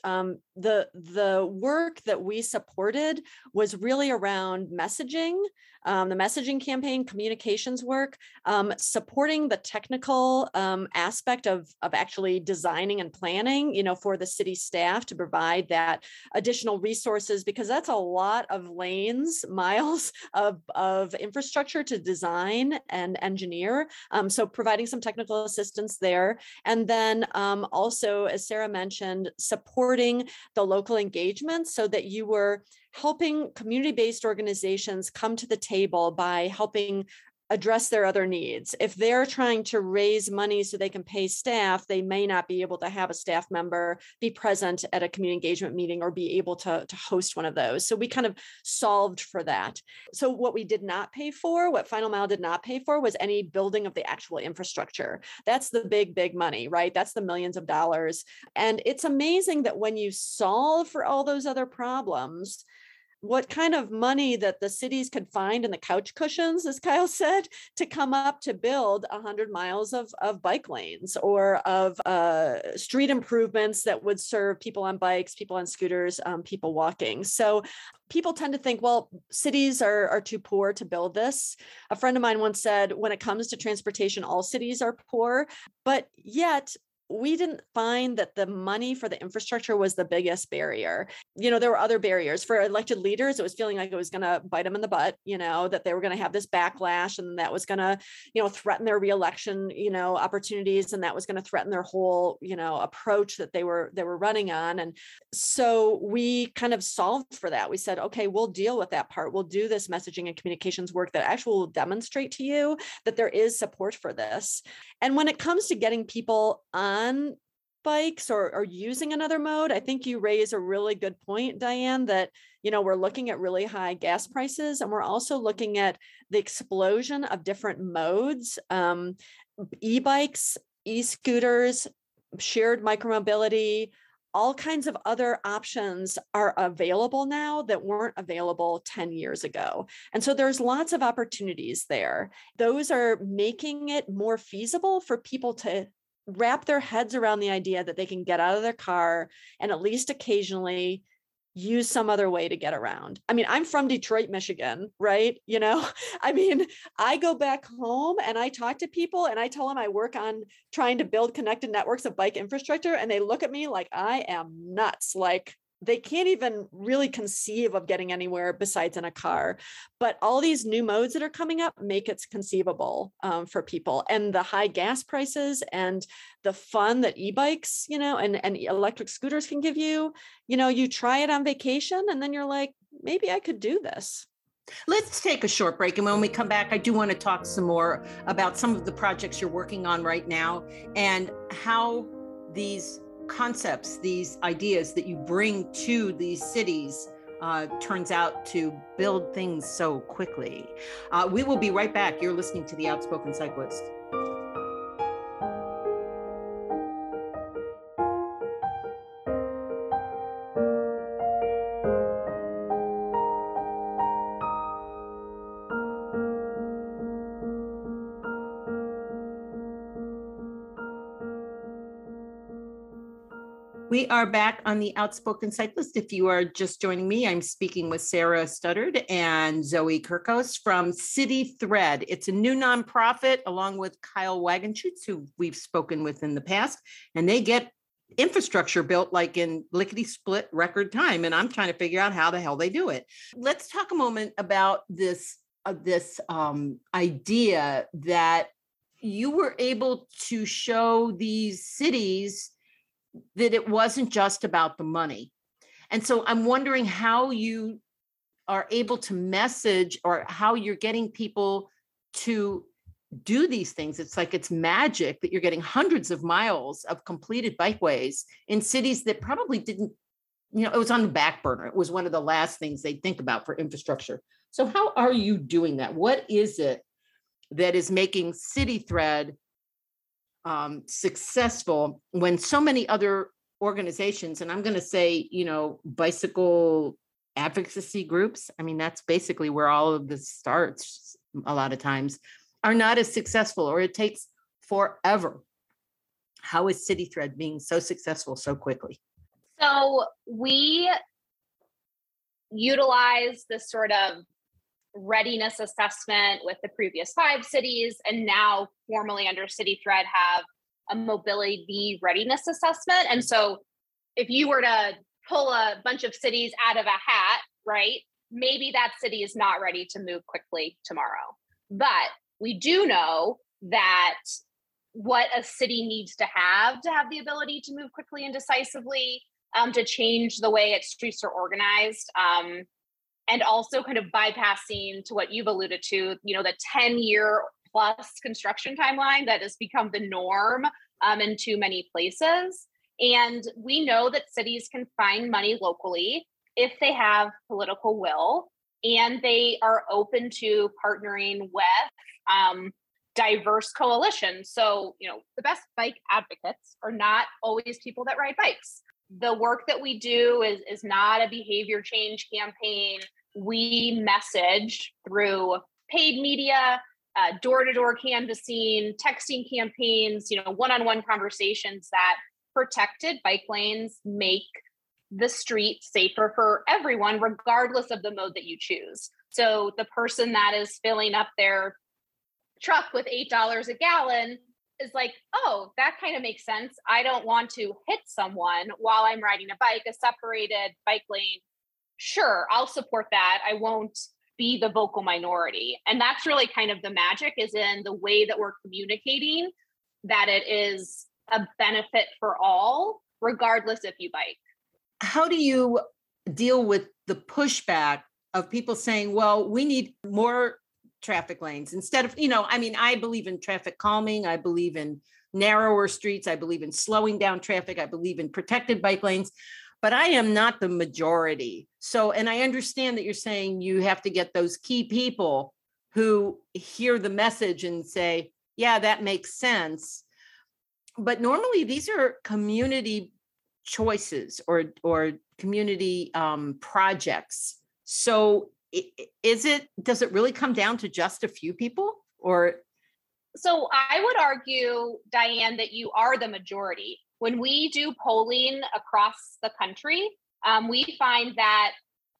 The work that we supported was really around messaging, the messaging campaign, communications work, supporting the technical aspect of actually designing and planning, for the city staff to provide that additional resources, because that's a lot of lanes, miles of infrastructure to design and engineer. So providing some technical assistance there. And then also, as Sarah mentioned, supporting the local engagement so that you were helping community-based organizations come to the table by helping address their other needs. If they're trying to raise money so they can pay staff, they may not be able to have a staff member be present at a community engagement meeting or be able to host one of those. So we kind of solved for that. So what we did not pay for, what Final Mile did not pay for, was any building of the actual infrastructure. That's the big money, right? That's the millions of dollars. And it's amazing that when you solve for all those other problems, what kind of money that the cities could find in the couch cushions, as Kyle said, to come up to build 100 miles of bike lanes or of street improvements that would serve people on bikes, people on scooters, people walking. So people tend to think, well, cities are too poor to build this. A friend of mine once said, when it comes to transportation, all cities are poor, but yet we didn't find that the money for the infrastructure was the biggest barrier. there were other barriers for elected leaders. It was feeling like it was going to bite them in the butt, that they were going to have this backlash, and that was going to, threaten their reelection, opportunities. And that was going to threaten their whole, approach that they were running on. And so we kind of solved for that. We said, okay, we'll deal with that part. We'll do this messaging and communications work that actually will demonstrate to you that there is support for this. And when it comes to getting people on bikes or using another mode, I think you raise a really good point, Diane, that, we're looking at really high gas prices, and we're also looking at the explosion of different modes, e-bikes, e-scooters, shared micromobility, all kinds of other options are available now that weren't available 10 years ago. And so there's lots of opportunities there. Those are making it more feasible for people to wrap their heads around the idea that they can get out of their car and at least occasionally use some other way to get around. I mean, I'm from Detroit, Michigan, right? I go back home and I talk to people and I tell them I work on trying to build connected networks of bike infrastructure. And they look at me like I am nuts. Like, they can't even really conceive of getting anywhere besides in a car. But all these new modes that are coming up make it conceivable for people. And the high gas prices and the fun that e-bikes, and electric scooters can give you, you try it on vacation and then you're like, maybe I could do this. Let's take a short break. And when we come back, I do want to talk some more about some of the projects you're working on right now and how these concepts, these ideas that you bring to these cities turns out to build things so quickly. We will be right back. You're listening to The Outspoken Cyclist. We are back on The Outspoken Cyclist. If you are just joining me, I'm speaking with Sarah Studdard and Zoe Kirkos from City Thread. It's a new nonprofit along with Kyle Wagenschutz, who we've spoken with in the past, and they get infrastructure built like in lickety-split record time. And I'm trying to figure out how the hell they do it. Let's talk a moment about this idea that you were able to show these cities that it wasn't just about the money. And so I'm wondering how you are able to message or how you're getting people to do these things. It's like it's magic that you're getting hundreds of miles of completed bikeways in cities that probably didn't, it was on the back burner. It was one of the last things they'd think about for infrastructure. So how are you doing that? What is it that is making City Thread successful when so many other organizations, and I'm going to say, bicycle advocacy groups, I mean, that's basically where all of this starts a lot of times, are not as successful, or it takes forever. How is City Thread being so successful so quickly? So we utilize this sort of readiness assessment with the previous 5 cities, and now formally under City Thread have a mobility readiness assessment. And so if you were to pull a bunch of cities out of a hat, right, maybe that city is not ready to move quickly tomorrow. But we do know that what a city needs to have the ability to move quickly and decisively, to change the way its streets are organized, and also kind of bypassing, to what you've alluded to, the 10-year plus construction timeline that has become the norm in too many places. And we know that cities can find money locally if they have political will and they are open to partnering with diverse coalitions. So, the best bike advocates are not always people that ride bikes. The work that we do is not a behavior change campaign. We message through paid media, door-to-door canvassing, texting campaigns, one-on-one conversations that protected bike lanes make the street safer for everyone, regardless of the mode that you choose. So the person that is filling up their truck with $8 a gallon is like, oh, that kind of makes sense. I don't want to hit someone while I'm riding a bike, a separated bike lane. Sure, I'll support that. I won't be the vocal minority. And that's really kind of the magic, is in the way that we're communicating that it is a benefit for all, regardless if you bike. How do you deal with the pushback of people saying, well, we need more traffic lanes instead of, I believe in traffic calming. I believe in narrower streets. I believe in slowing down traffic. I believe in protected bike lanes, but I am not the majority. So, and I understand that you're saying you have to get those key people who hear the message and say, yeah, that makes sense. But normally these are community choices or community projects. So does it really come down to just a few people, or? So I would argue, Diane, that you are the majority. When we do polling across the country, we find that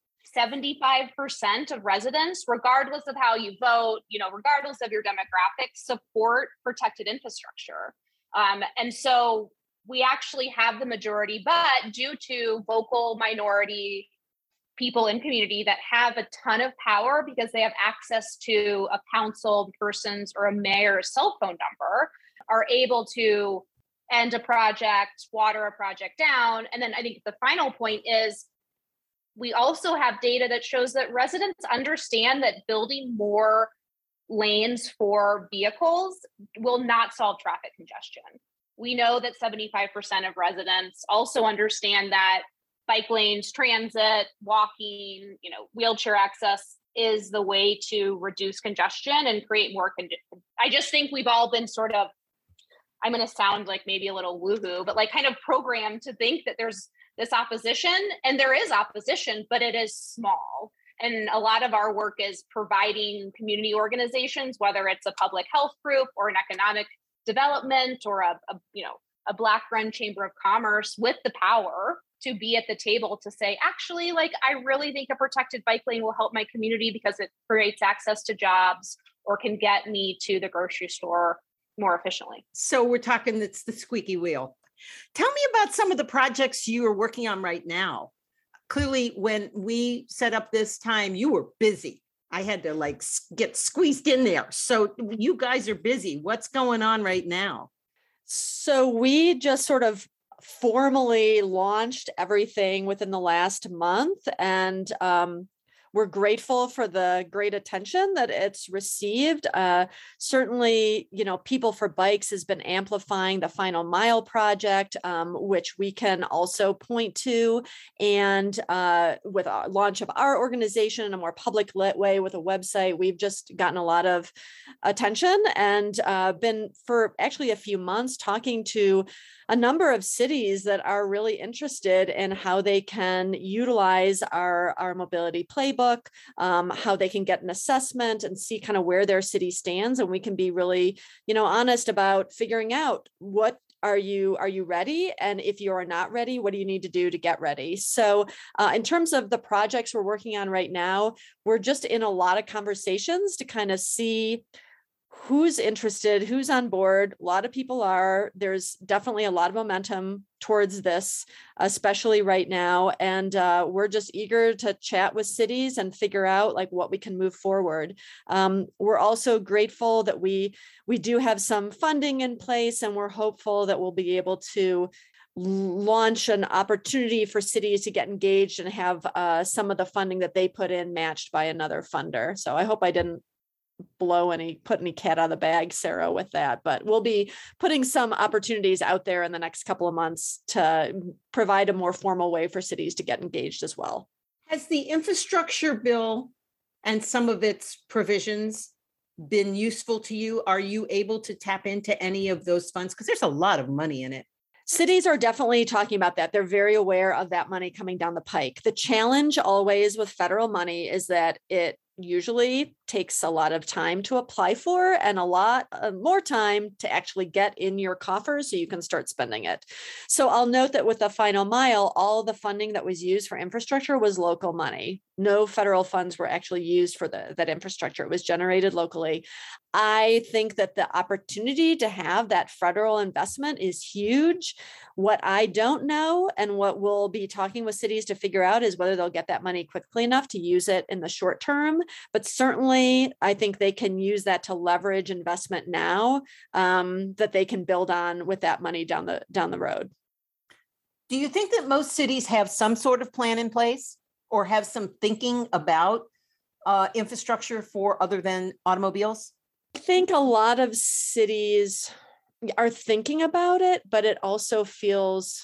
75% of residents, regardless of how you vote, regardless of your demographics, support protected infrastructure. And so we actually have the majority, but due to vocal minority people in community that have a ton of power because they have access to a council person's or a mayor's cell phone number, are able to end a project, water a project down. And then I think the final point is, we also have data that shows that residents understand that building more lanes for vehicles will not solve traffic congestion. We know that 75% of residents also understand that bike lanes, transit, walking, wheelchair access is the way to reduce congestion and create more I just think we've all been sort of, I'm going to sound like maybe a little woohoo, but like kind of programmed to think that there's this opposition, and there is opposition, but it is small. And a lot of our work is providing community organizations, whether it's a public health group or an economic development or a Black-run chamber of commerce, with the power to be at the table to say, actually, like, I really think a protected bike lane will help my community because it creates access to jobs or can get me to the grocery store more efficiently. So we're talking, it's the squeaky wheel. Tell me about some of the projects you are working on right now. Clearly, when we set up this time, you were busy. I had to get squeezed in there. So you guys are busy. What's going on right now? So we just sort of formally launched everything within the last month, and we're grateful for the great attention that it's received. Certainly, People for Bikes has been amplifying the Final Mile project, which we can also point to. And with our launch of our organization in a more public way with a website, we've just gotten a lot of attention, and been for actually a few months talking to a number of cities that are really interested in how they can utilize our mobility playbook, how they can get an assessment and see kind of where their city stands. And we can be really, honest about figuring out what are you ready? And if you are not ready, what do you need to do to get ready? So in terms of the projects we're working on right now, we're just in a lot of conversations to kind of see who's interested, who's on board. A lot of people are. There's definitely a lot of momentum towards this, especially right now. And we're just eager to chat with cities and figure out what we can move forward. We're also grateful that we do have some funding in place, and we're hopeful that we'll be able to launch an opportunity for cities to get engaged and have some of the funding that they put in matched by another funder. So I hope I didn't put any cat out of the bag, Sarah, with that, but we'll be putting some opportunities out there in the next couple of months to provide a more formal way for cities to get engaged as well. Has the infrastructure bill and some of its provisions been useful to you? Are you able to tap into any of those funds? Because there's a lot of money in it. Cities are definitely talking about that. They're very aware of that money coming down the pike. The challenge always with federal money is that it usually takes a lot of time to apply for and a lot more time to actually get in your coffers so you can start spending it. So I'll note that with the Final Mile, all the funding that was used for infrastructure was local money. No federal funds were actually used for that infrastructure. It was generated locally. I think that the opportunity to have that federal investment is huge. What I don't know, and what we'll be talking with cities to figure out, is whether they'll get that money quickly enough to use it in the short term. But certainly, I think they can use that to leverage investment now that they can build on with that money down the road. Do you think that most cities have some sort of plan in place or have some thinking about infrastructure for other than automobiles? I think a lot of cities are thinking about it, but it also feels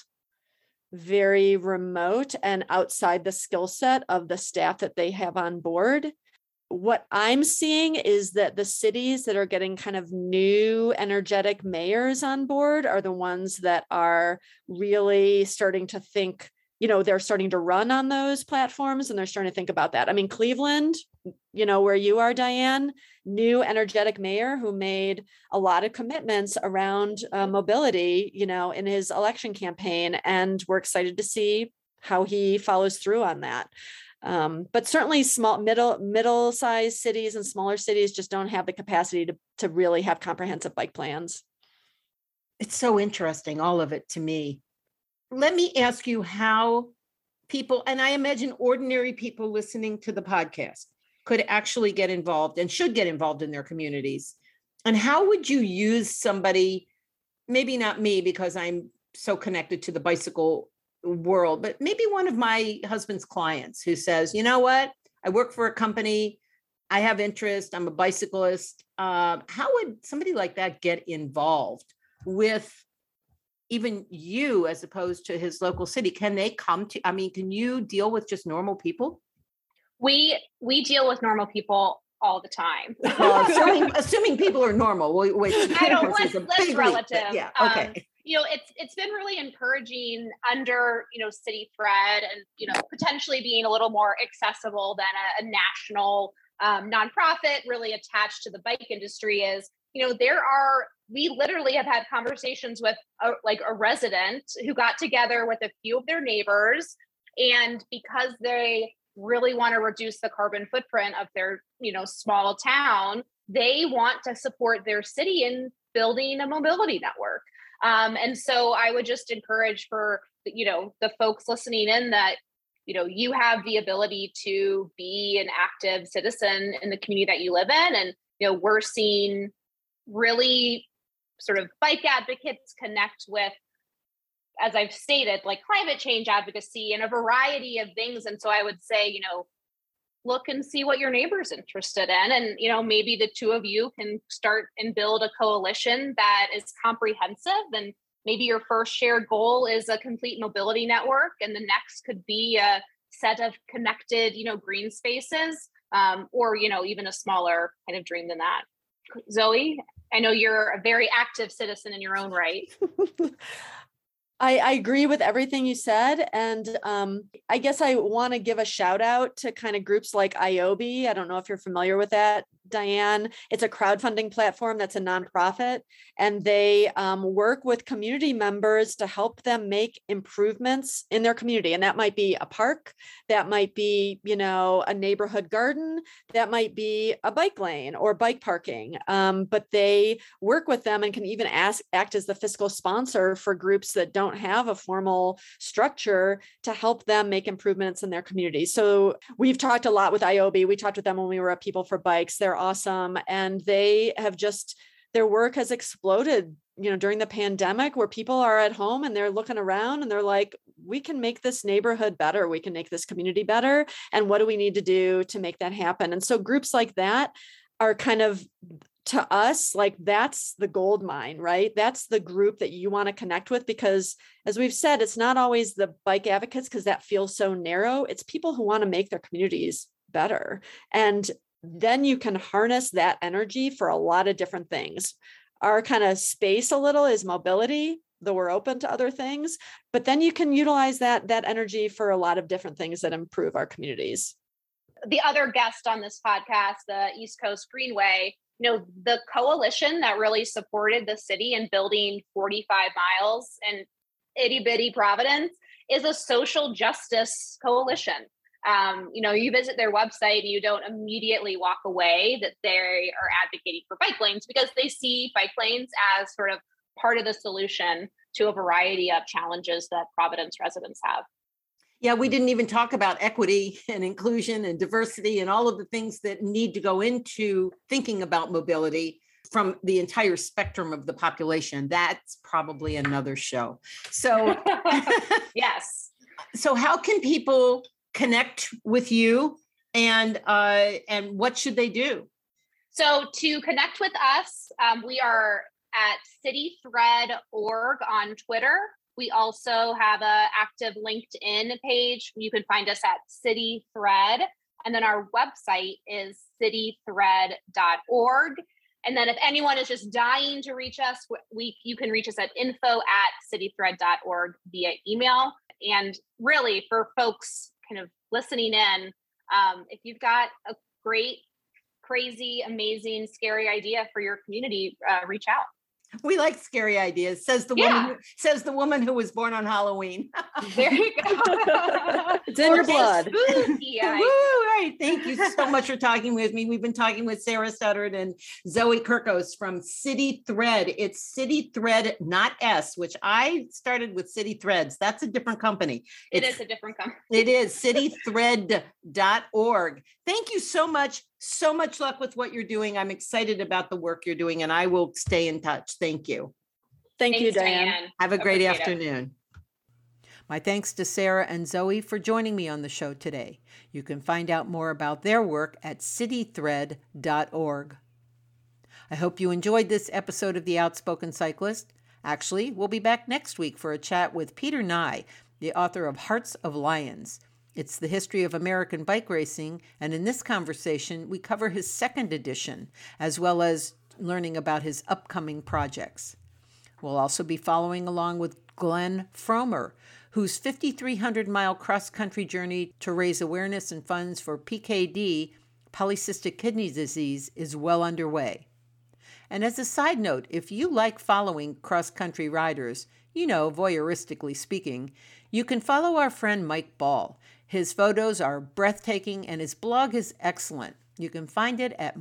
very remote and outside the skill set of the staff that they have on board. What I'm seeing is that the cities that are getting kind of new, energetic mayors on board are the ones that are really starting to think, they're starting to run on those platforms and they're starting to think about that. I mean, Cleveland, where you are, Diane, new energetic mayor who made a lot of commitments around mobility, in his election campaign. And we're excited to see how he follows through on that. But certainly middle-sized cities and smaller cities just don't have the capacity to really have comprehensive bike plans. It's so interesting, all of it to me. Let me ask you how people, and I imagine ordinary people listening to the podcast, could actually get involved and should get involved in their communities. And how would you use somebody, maybe not me because I'm so connected to the bicycle world, but maybe one of my husband's clients who says, you know what, I work for a company, I have interest, I'm a bicyclist. How would somebody like that get involved with even you as opposed to his local city? Can they come to, can you deal with just normal people? We deal with normal people all the time. Well, assuming people are normal, which I don't, less relative. Yeah. Okay. It's been really encouraging under, City Thread and, potentially being a little more accessible than a national nonprofit really attached to the bike industry is, we literally have had conversations with a resident who got together with a few of their neighbors, and because they really want to reduce the carbon footprint of their, small town, they want to support their city in building a mobility network. And so I would just encourage for, the folks listening in that, you have the ability to be an active citizen in the community that you live in. And, we're seeing really sort of bike advocates connect with, as I've stated, like climate change advocacy and a variety of things. And so I would say, look and see what your neighbor's interested in. And, maybe the two of you can start and build a coalition that is comprehensive. And maybe your first shared goal is a complete mobility network. And the next could be a set of connected, green spaces, or, even a smaller kind of dream than that. Zoe, I know you're a very active citizen in your own right. I agree with everything you said. And I guess I want to give a shout out to kind of groups like IOBI. I don't know if you're familiar with that, Diane. It's a crowdfunding platform that's a nonprofit, and they work with community members to help them make improvements in their community. And that might be a park, that might be, a neighborhood garden, that might be a bike lane or bike parking. But they work with them and can even act as the fiscal sponsor for groups that don't have a formal structure to help them make improvements in their community. So we've talked a lot with IOBI. We talked with them when we were at People for Bikes. They're awesome. And they have their work has exploded, during the pandemic, where people are at home and they're looking around and they're like, we can make this neighborhood better. We can make this community better. And what do we need to do to make that happen? And so groups like that are kind of, to us, like that's the gold mine, right? That's the group that you want to connect with, because as we've said, it's not always the bike advocates because that feels so narrow. It's people who want to make their communities better. And then you can harness that energy for a lot of different things. Our kind of space a little is mobility, though we're open to other things, but then you can utilize that energy for a lot of different things that improve our communities. The other guest on this podcast, the East Coast Greenway, the coalition that really supported the city in building 45 miles in itty bitty Providence is a social justice coalition. you visit their website and you don't immediately walk away that they are advocating for bike lanes, because they see bike lanes as sort of part of the solution to a variety of challenges that Providence residents have. Yeah, we didn't even talk about equity and inclusion and diversity and all of the things that need to go into thinking about mobility from the entire spectrum of the population. That's probably another show. So, yes. So how can people connect with you, and what should they do? So to connect with us, we are at citythread.org on Twitter. We also have an active LinkedIn page. You can find us at City Thread. And then our website is citythread.org. And then if anyone is just dying to reach us, you can reach us at info@citythread.org via email. And really, for folks kind of listening in, if you've got a great, crazy, amazing, scary idea for your community, reach out. We like scary ideas, says the woman who was born on Halloween. There you go. It's in your blood. Right. Thank you so much for talking with me. We've been talking with Sarah Studdard and Zoe Kirkos from City Thread. It's City Thread, not S, which I started with City Threads. That's a different company. It is a different company. It is citythread.org. Thank you so much. So much luck with what you're doing. I'm excited about the work you're doing, and I will stay in touch. Thank you. Thanks, you, Diane. Have a great afternoon. My thanks to Sarah and Zoe for joining me on the show today. You can find out more about their work at citythread.org. I hope you enjoyed this episode of The Outspoken Cyclist. Actually, we'll be back next week for a chat with Peter Nye, the author of Hearts of Lions. It's the history of American bike racing, and in this conversation, we cover his second edition, as well as learning about his upcoming projects. We'll also be following along with Glenn Fromer, whose 5,300-mile cross-country journey to raise awareness and funds for PKD, polycystic kidney disease, is well underway. And as a side note, if you like following cross-country riders, voyeuristically speaking, you can follow our friend Mike Ball. His photos are breathtaking and his blog is excellent. You can find it at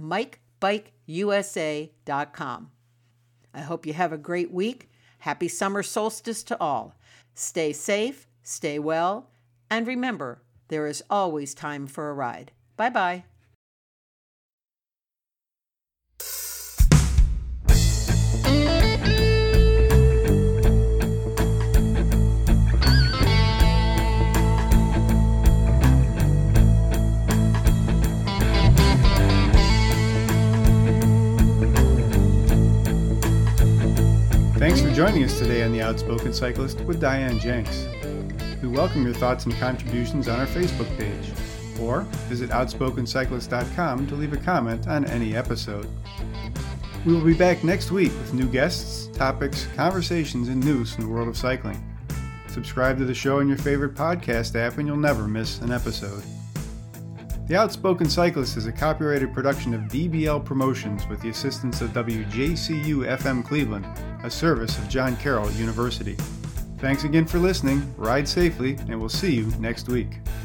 mikebikeusa.com. I hope you have a great week. Happy summer solstice to all. Stay safe, stay well, and remember, there is always time for a ride. Bye-bye. Thanks for joining us today on The Outspoken Cyclist with Diane Jenks. We welcome your thoughts and contributions on our Facebook page, or visit outspokencyclist.com to leave a comment on any episode. We will be back next week with new guests, topics, conversations, and news from the world of cycling. Subscribe to the show in your favorite podcast app and you'll never miss an episode. The Outspoken Cyclist is a copyrighted production of DBL Promotions with the assistance of WJCU-FM Cleveland, a service of John Carroll University. Thanks again for listening, ride safely, and we'll see you next week.